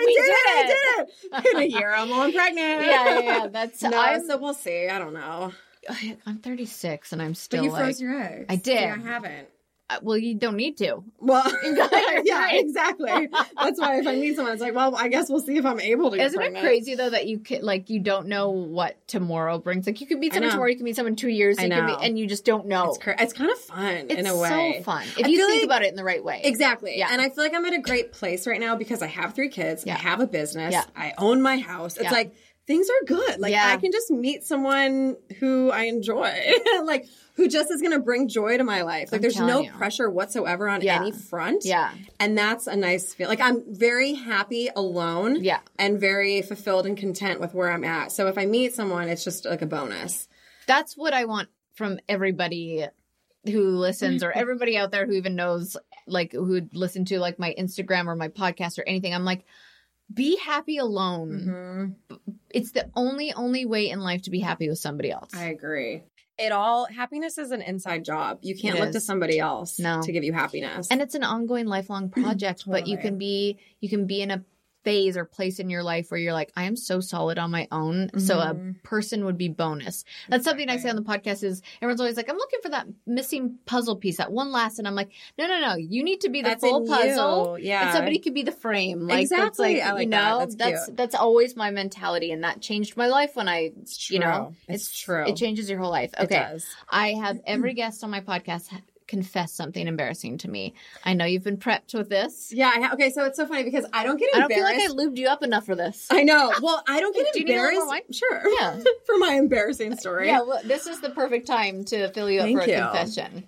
I did it. In a year, I'm all pregnant. Yeah. That's so we'll see. I don't know. I'm 36 and I'm still. But you froze your eggs. I did. See, I haven't. Well, you don't need to. Well, yeah, exactly. That's why if I meet someone, it's like, well, I guess we'll see if I'm able to get pregnant. Isn't it crazy though that you could, like, you don't know what tomorrow brings? Like, you could meet someone tomorrow, you can meet someone in 2 years, and you just don't know. It's kind of fun in a way. It's so fun if you think about it in the right way. Exactly. Yeah. And I feel like I'm at a great place right now because I have 3 kids. Yeah. I have a business. Yeah. I own my house. It's like things are good. Like I can just meet someone who I enjoy, like who just is going to bring joy to my life. Like there's no pressure whatsoever on any front. Yeah. And that's a nice feel. Like I'm very happy alone. Yeah. And very fulfilled and content with where I'm at. So if I meet someone, it's just like a bonus. That's what I want from everybody who listens or everybody out there who even knows, like who listen to like my Instagram or my podcast or anything. I'm like, be happy alone. Mm-hmm. It's the only way in life to be happy with somebody else. I agree. Happiness is an inside job. You can't look to somebody else to give you happiness. And it's an ongoing lifelong project, totally. But you can be in a phase or place in your life where you're like, I am so solid on my own. Mm-hmm. So a person would be bonus. That's something I say on the podcast is everyone's always like, I'm looking for that missing puzzle piece, that one last. And I'm like, no. You need to be the full puzzle. Yeah. And somebody could be the frame. Like, exactly. Like, I like that. That's always my mentality. And that changed my life when it's true. It changes your whole life. Okay. It does. I have every guest on my podcast confess something embarrassing to me. I know you've been prepped with this. Yeah. Okay. So it's so funny because I don't get embarrassed. I don't feel like I lubed you up enough for this. I know. Well, I don't get embarrassed. Do you need Sure. Yeah. For my embarrassing story. Yeah. Well, this is the perfect time to fill you up for a confession.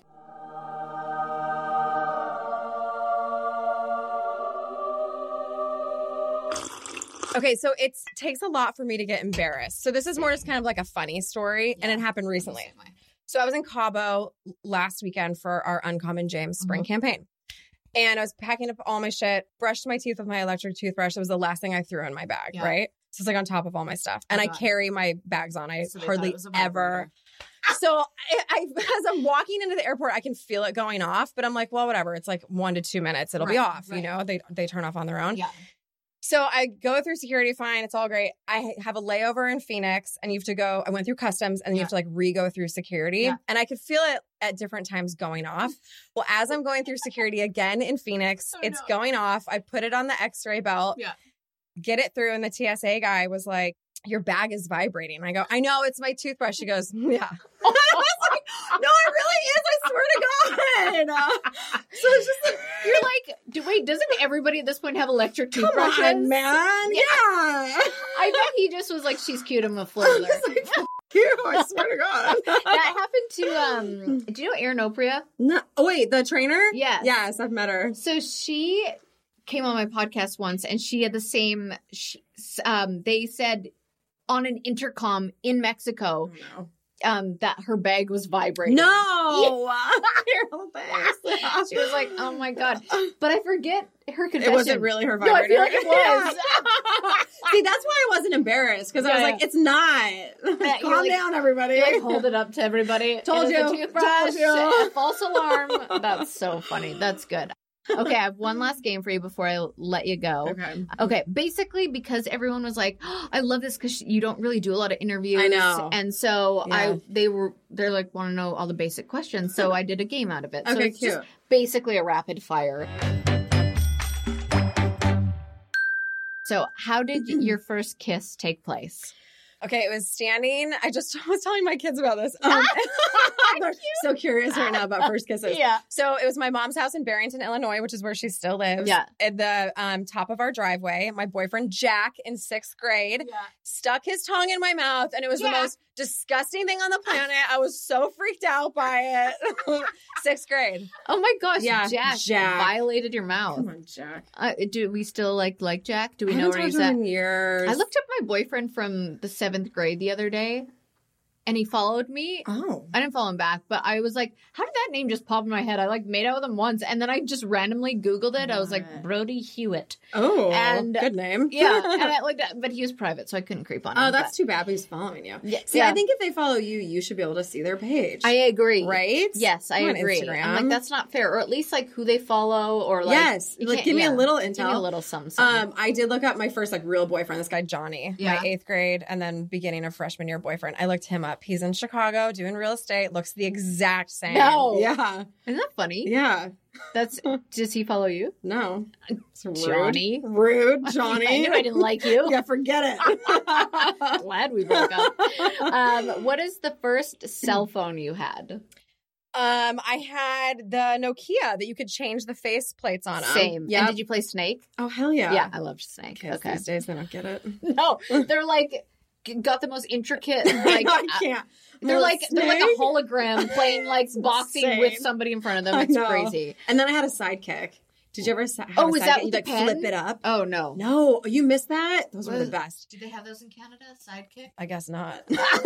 Okay, so it takes a lot for me to get embarrassed. So this is more just kind of like a funny story, and it happened recently. So I was in Cabo last weekend for our Uncommon James spring campaign. And I was packing up all my shit, brushed my teeth with my electric toothbrush. It was the last thing I threw in my bag, right? So it's like on top of all my stuff. And I carry my bags on. I hardly ever. So as I'm walking into the airport, I can feel it going off. But I'm like, well, whatever. It's like 1 to 2 minutes. It'll be off. You know, they turn off on their own. Yeah. So I go through security, fine. It's all great. I have a layover in Phoenix and you have to go, I went through customs and you have to like re-go through security. Yeah. And I could feel it at different times going off. Well, as I'm going through security again in Phoenix, it's going off. I put it on the x-ray belt, get it through. And the TSA guy was like, your bag is vibrating. I go, I know, it's my toothbrush. She goes, yeah. I was like, no, it really is. I swear to God. So it's just like, you're like, wait, doesn't everybody at this point have electric toothbrushes? Come on, man. Yeah. I bet he just was like, she's cute. I'm a flirt. You, I swear to God. That happened to, do you know Erin Opria? No. Oh, wait, the trainer? Yes. Yes, I've met her. So she came on my podcast once and she had the same, they said on an intercom in Mexico, that her bag was vibrating. No. She was like, "Oh my God!" But I forget her confession. It wasn't really her No, I vibrator. feel like it was. See, that's why I wasn't embarrassed because I was like, "It's not." Calm down, everybody. You like hold it up to everybody. Told It is you. a toothbrush. Told you. A false alarm. That's so funny. That's good. Okay, I have one last game for you before I let you go. Okay. Basically, because everyone was like, oh, "I love this because you don't really do a lot of interviews." I know. And so they're like, want to know all the basic questions. So I did a game out of it. So Okay, it's cute. just basically a rapid fire. So how did your first kiss take place? Okay, it was standing. I just was telling my kids about this. They're so curious right now about first kisses. Yeah. So it was my mom's house in Barrington, Illinois, which is where she still lives. Yeah. At the top of our driveway, my boyfriend Jack in 6th grade stuck his tongue in my mouth, and it was the most disgusting thing on the planet. I was so freaked out by it. 6th grade. Oh my gosh, Yeah, Jack violated your mouth. Come on, Jack. Do we still like Jack? Do we I know haven't where he's talked to him at? in years. I looked up my boyfriend from the 7th grade the other day, and he followed me. Oh. I didn't follow him back, but I was like, how did that name just pop in my head? I like made out with him once, and then I just randomly Googled it. I was like, Brody Hewitt. Oh, and good name. Yeah, and I looked at, but he was private, so I couldn't creep on him. Oh, that's too bad. He's following you. Yeah. See, I think if they follow you, you should be able to see their page. I agree. Right? Yes, I On agree. Instagram. I'm like, that's not fair. Or at least like who they follow, or like yes, you like can't- give me a little intel. Give me a little something. I did look up my first like real boyfriend. This guy Johnny, my 8th grade, and then beginning of freshman year boyfriend. I looked him up. He's in Chicago doing real estate. Looks the exact same. No. Yeah. Isn't that funny? Yeah. That's. Does he follow you? No. It's rude. Johnny. Rude, Johnny. I knew I didn't like you. Yeah, forget it. Glad we broke up. What is the first cell phone you had? I had the Nokia that you could change the face plates on. Same. Yeah. And did you play Snake? Oh, hell yeah. Yeah, I loved Snake. Kids Okay. these days, they don't get it. No, they're like got the most intricate. Like I can't. they're like a Snake? hologram playing like boxing Insane. with somebody in front of them. I It's know. crazy. And then I had a sidekick. Did you ever have Oh, a was sidekick? that You with the like pen? flip it up? Oh no. No, you missed that? Those were the best. Do they have those in Canada? Sidekick? I guess not.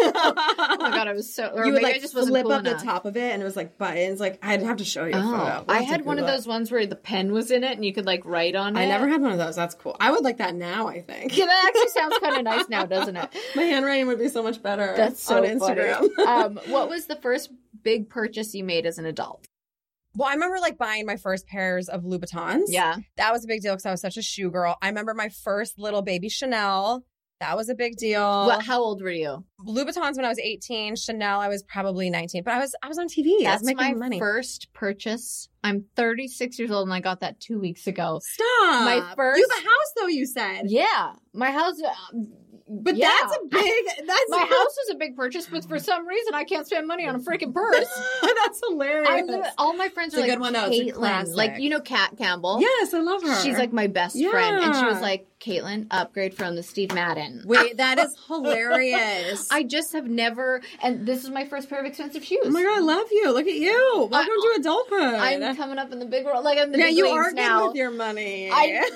Oh my god, I was so. Or You would maybe I like just wasn't flip cool up enough. the top of it, and it was like buttons. Like I'd have to show you a photo. We'll I have to had one of Google it. those ones where the pen was in it and you could like write on it. I never had one of those. That's cool. I would like that now. I think. Yeah, that actually sounds kind of nice now, doesn't it? My handwriting would be so much better. That's so on Instagram. funny. What was the first big purchase you made as an adult? Well, I remember like buying my first pairs of Louboutins. Yeah. That was a big deal because I was such a shoe girl. I remember my first little baby Chanel. That was a big deal. How old were you? Louboutins when I was 18. Chanel, I was probably 19. But I was on TV. I That's was making my money. first purchase. I'm 36 years old and I got that 2 weeks ago. Stop. My first. You have a house though, you said. Yeah. My house. But yeah. that's a big. That's My house was a big purchase, but for some reason I can't spend money on a freaking purse. That's hilarious. All my friends It's are a like, good one, though. It's a Caitlin, classic. like, you know Kat Campbell? Yes, I love her. She's like my best friend. And she was Yeah. like, Caitlin, upgrade from the Steve Madden. Wait, that is hilarious. I just have never, and this is my first pair of expensive shoes. Oh my god, I love you. Look at you. Welcome to adulthood. I'm coming up in the big world. Like, I'm the yeah, big you leagues are good now. with your money.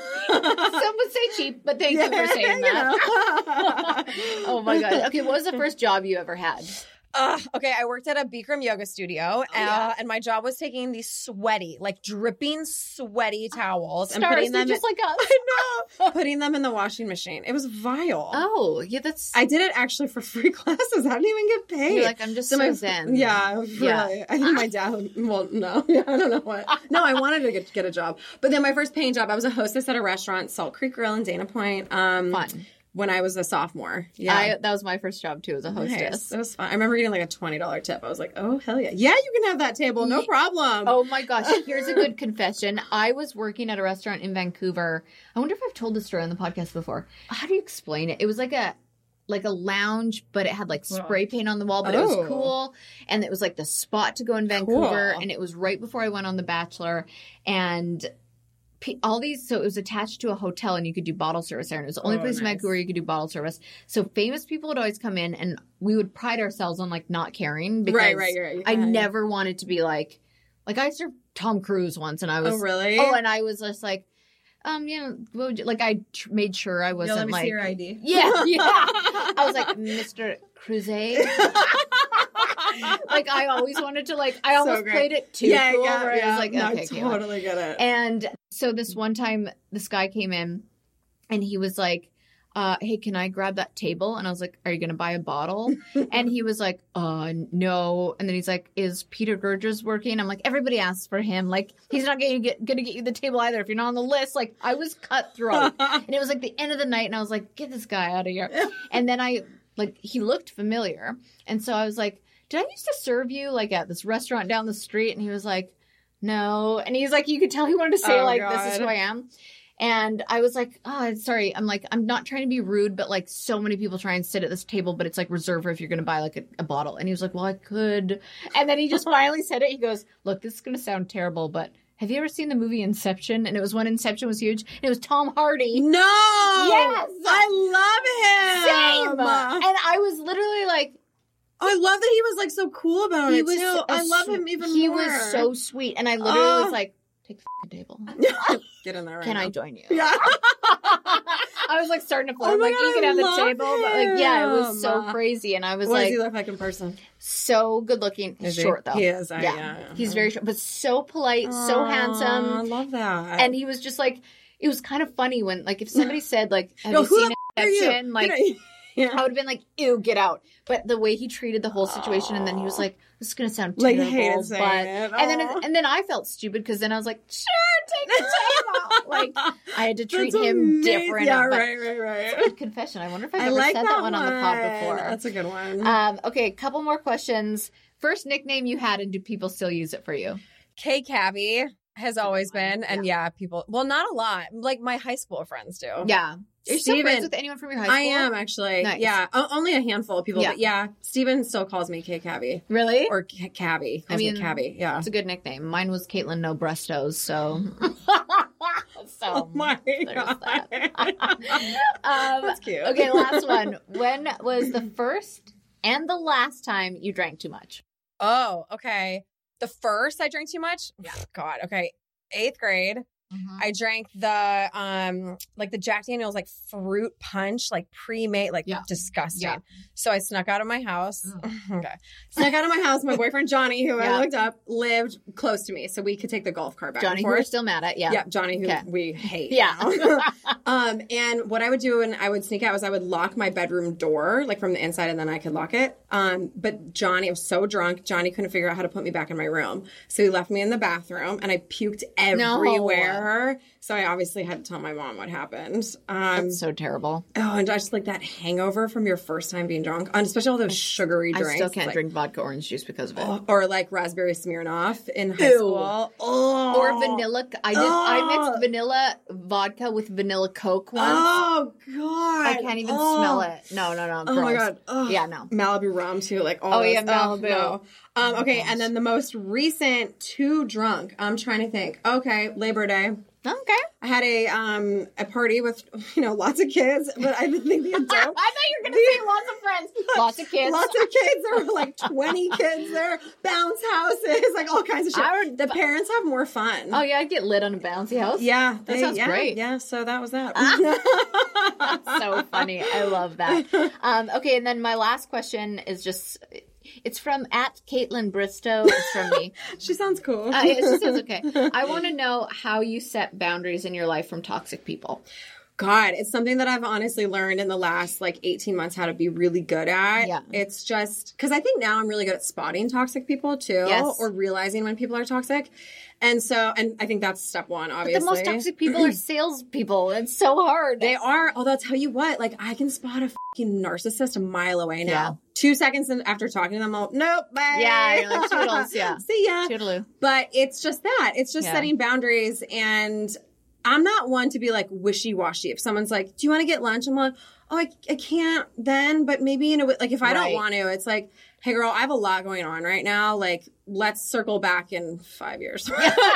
Some would say cheap, but thank you for saying that. Oh my god. Okay, what was the first job you ever had? Okay, I worked at a Bikram yoga studio, and my job was taking these sweaty, like dripping sweaty towels and Stars, putting them they're just like us. I know, putting them in the washing machine. It was vile. Oh, yeah, that's. I did it actually for free classes. I didn't even get paid. You're like, I'm just so zen. Yeah, really. Yeah. I think my dad. Well, no, yeah, I don't know what. No, I wanted to get a job, but then my first paying job, I was a hostess at a restaurant, Salt Creek Grill in Dana Point. Fun. When I was a sophomore. Yeah. That was my first job too, as a hostess. Nice. It was fun. I remember getting like a $20 tip. I was like, oh, hell yeah. Yeah, you can have that table. No problem. Oh my gosh. Here's a good confession. I was working at a restaurant in Vancouver. I wonder if I've told this story on the podcast before. How do you explain it? It was like a lounge, but it had like spray paint on the wall, but it was cool. And it was like the spot to go in Vancouver. Cool. And it was right before I went on The Bachelor. And all these, so it was attached to a hotel and you could do bottle service there. And it was the only place in Vancouver you could do bottle service. So famous people would always come in and we would pride ourselves on like not caring. Because right. I never wanted to be like I served Tom Cruise once and I was. Oh, really? Oh, and I was just like, what would you, like I made sure I wasn't let me like. see your ID. Yeah. I was like, Mr. Cruise. Like I always wanted to I almost played it too cool where I was like, no, okay, I totally get it. And so this one time this guy came in and he was like, hey, can I grab that table? And I was like, are you going to buy a bottle? And he was like, no. And then he's like, is Peter Gergers working? I'm like, everybody asks for him. Like, he's not going to get you the table either if you're not on the list. Like, I was cutthroat. And it was like the end of the night. And I was like, get this guy out of here. And then he looked familiar. And so I was like, did I used to serve you at this restaurant down the street? And he was like, no. And he's like, you could tell he wanted to say this is who I am. And I was like, oh, sorry. I'm like, I'm not trying to be rude, but so many people try and sit at this table, but it's reserved if you're going to buy a bottle. And he was like, well, I could. And then he just finally said it. He goes, look, this is going to sound terrible, but have you ever seen the movie Inception? And it was when Inception was huge. And it was Tom Hardy. No! Yes! I love him! Same! And I was literally like, I love that he was so cool about it too. I love him even more. He was so sweet. And I literally was like, take the fucking table. Get in there right Can now. I join you? Yeah. I was starting to flirt. You can have the table. But it was so crazy. And I was what does he look like in person? So good looking. He's short though. He is. He's very short, but so polite, so handsome. I love that. And he was just it was kind of funny when if somebody said have you seen Inception? I would have been like, ew, get out. But the way he treated the whole situation, and then he was like, this is going to sound terrible. And then I felt stupid because then I was like, sure, take the table. I had to treat him different. Yeah, right. It's a good confession. I wonder if I've ever said that one on the pod before. That's a good one. Okay, a couple more questions. First nickname you had, and do people still use it for you? K Cabby has always been. And people, well, not a lot. My high school friends do. Yeah. Are you still friends with anyone from your high school? I am, actually. Nice. Yeah. Only a handful of people. Yeah. But yeah, Steven still calls me K Cabby. Really? Or Cabby. Calls me Cabby. Yeah. It's a good nickname. Mine was Caitlin No Breastos, so. Oh my God. That's cute. Okay, last one. When was the first and the last time you drank too much? Oh, okay. The first I drank too much? Yeah. God, okay. 8th grade. Mm-hmm. I drank the Jack Daniel's fruit punch, pre-made, disgusting. Yeah. So I snuck out of my house. Okay. Snuck out of my house. My boyfriend Johnny, who I looked up, lived close to me. So we could take the golf cart back Johnny, and forth. Who we're still mad at. Yeah. Yeah. Johnny, who we hate. Yeah. And what I would do when I would sneak out was I would lock my bedroom door, from the inside, and then I could lock it. But Johnny, I was so drunk, Johnny couldn't figure out how to put me back in my room. So he left me in the bathroom and I puked everywhere. No. So I obviously had to tell my mom what happened. That's so terrible. Oh, and just that hangover from your first time being drunk, and especially all those sugary drinks. I still can't drink vodka orange juice because of it. Or raspberry Smirnoff in high school. Oh. Or vanilla. I mixed vanilla vodka with vanilla Coke once. Oh, God. I can't even smell it. No. Oh, gross. my God. Oh. Yeah, no. Malibu rum, too. Malibu. No. Okay, and then the most recent too drunk. I'm trying to think. Okay, Labor Day. Okay. I had a party with lots of kids, but I didn't think the adults. I thought you were going to say lots of friends, lots of kids. Lots of kids. There were 20 kids there, bounce houses, all kinds of shit. The parents have more fun. Oh yeah, I'd get lit on a bouncy house. Yeah, that sounds great. Yeah, so that was that. That's so funny. I love that. Okay, and then my last question is just. It's from @Caitlin Bristow. It's from me. She sounds cool. She sounds okay. I want to know how you set boundaries in your life from toxic people. God, it's something that I've honestly learned in the last 18 months how to be really good at. Yeah. It's just because I think now I'm really good at spotting toxic people too, or realizing when people are toxic. And I think that's step one, obviously. But the most toxic people are salespeople. It's so hard. They are. Although I'll tell you what, I can spot a fucking narcissist a mile away now. Yeah. 2 seconds after talking to them, nope, bye. Yeah, you're like, toodles, yeah. See ya. Toodaloo. But it's just that. It's just setting boundaries. And I'm not one to be wishy-washy. If someone's like, do you want to get lunch? I'm like, oh, I can't then, but maybe if I don't want to, it's like, hey girl, I have a lot going on right now. Let's circle back in 5 years.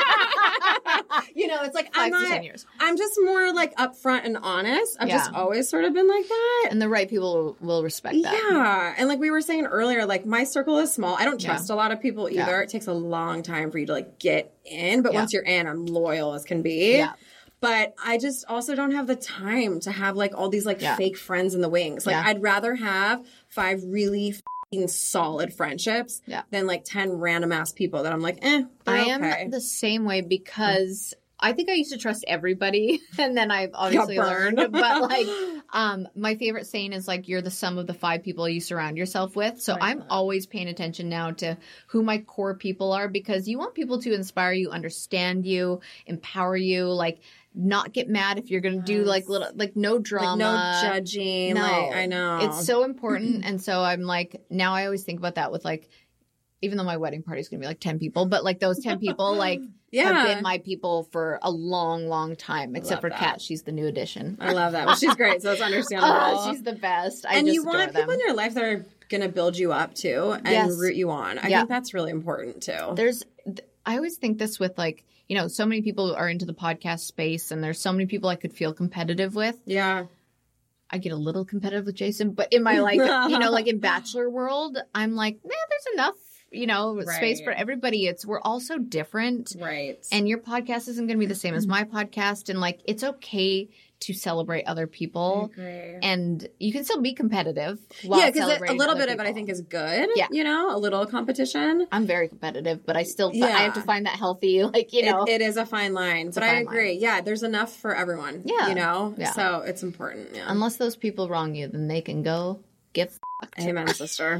It's 5 to 10 years. I'm just more upfront and honest. I've just always sort of been like that. And the right people will respect that. Yeah. And we were saying earlier, my circle is small. I don't trust a lot of people either. Yeah. It takes a long time for you to get in. But once you're in, I'm loyal as can be. Yeah. But I just also don't have the time to have all these fake friends in the wings. I'd rather have 5 really solid friendships than like 10 random ass people that I'm like, I am the same way because I think I used to trust everybody and then I've obviously learned. But like, my favorite saying is like, you're the sum of the 5 people you surround yourself with. So I'm always paying attention now to who my core people are because you want people to inspire you, understand you, empower you, like not get mad if you're going to do like little, like no drama. Like no judging. No. Like, I know. It's so important. And so I'm like, now I always think about that with like, even though my wedding party is going to be like 10 people, but like those 10 people like have been my people for a long, long time, except for Kat. She's the new addition. I love that. Well, she's great. So it's understandable. She's the best. And you want people in your life that are going to build you up too and root you on. I think that's really important too. I always think this with like, you know, so many people are into the podcast space and there's so many people I could feel competitive with. Yeah. I get a little competitive with Jason, but in my like, you know, like in Bachelor world, I'm like, there's enough, you know, space for everybody. We're all so different. Right. And your podcast isn't going to be the same as my podcast. And like, it's okay to celebrate other people. I agree. And you can still be competitive. While because a little bit of it I think is good. Yeah. You know, a little competition. I'm very competitive, but I still, I have to find that healthy, like, you know. It is a fine line. But I agree. Line. Yeah. There's enough for everyone. Yeah. You know? Yeah. So it's important. Yeah. Unless those people wrong you, then they can go get fucked. Amen, sister.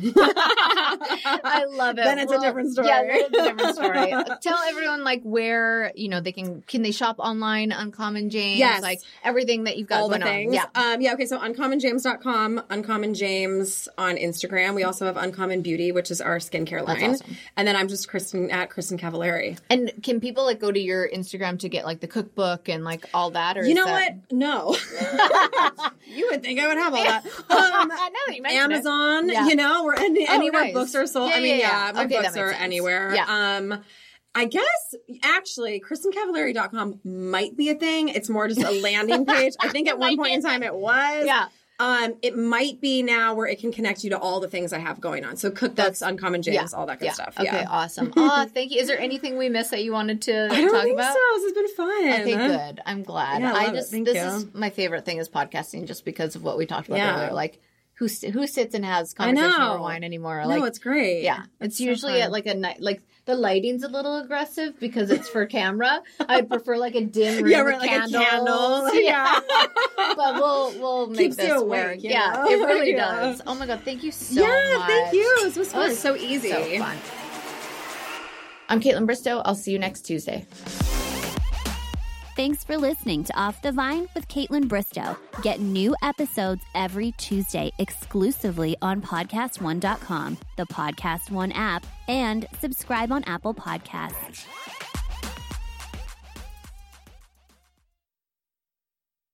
I love it. Then it's a different story. Yeah, then it's a different story. Tell everyone like where, you know, they can they shop online, Uncommon James? Yes. Like everything that you've got all going the things. on. Yeah. Okay. So uncommonjames.com, Uncommon James on Instagram. We also have Uncommon Beauty, which is our skincare line. That's awesome. And then I'm just Kristen Cavallari. And can people like go to your Instagram to get like the cookbook and like all that? Or you know what? No. You would think I would have all that. Amazon, you know, we're anywhere books are sold. I mean, my books are anywhere. Yeah. I guess actually KristenCavallari.com might be a thing. It's more just a landing page. I think at one point in time it was. Yeah. It might be now where it can connect you to all the things I have going on. So cookbooks, Uncommon James, all that good stuff. Okay, awesome. Thank you. Is there anything we missed that you wanted to talk about? I don't think so. This has been fun. Okay, good. I'm glad. Yeah, this is my favorite thing is podcasting just because of what we talked about earlier. Like who sits and has conversation over wine anymore? No, it's great. Yeah, it's usually at like a night. Like the lighting's a little aggressive because it's for camera. I'd prefer like a dim room with like candles. A candle. Yeah, but we'll make Keeps this you awake, work. You know? know? It really does. Oh my god, thank you so much. Yeah, thank you. This was fun. So easy. So fun. I'm Caitlin Bristow. I'll see you next Tuesday. Thanks for listening to Off the Vine with Caitlin Bristow. Get new episodes every Tuesday exclusively on PodcastOne.com, the Podcast One app, and subscribe on Apple Podcasts.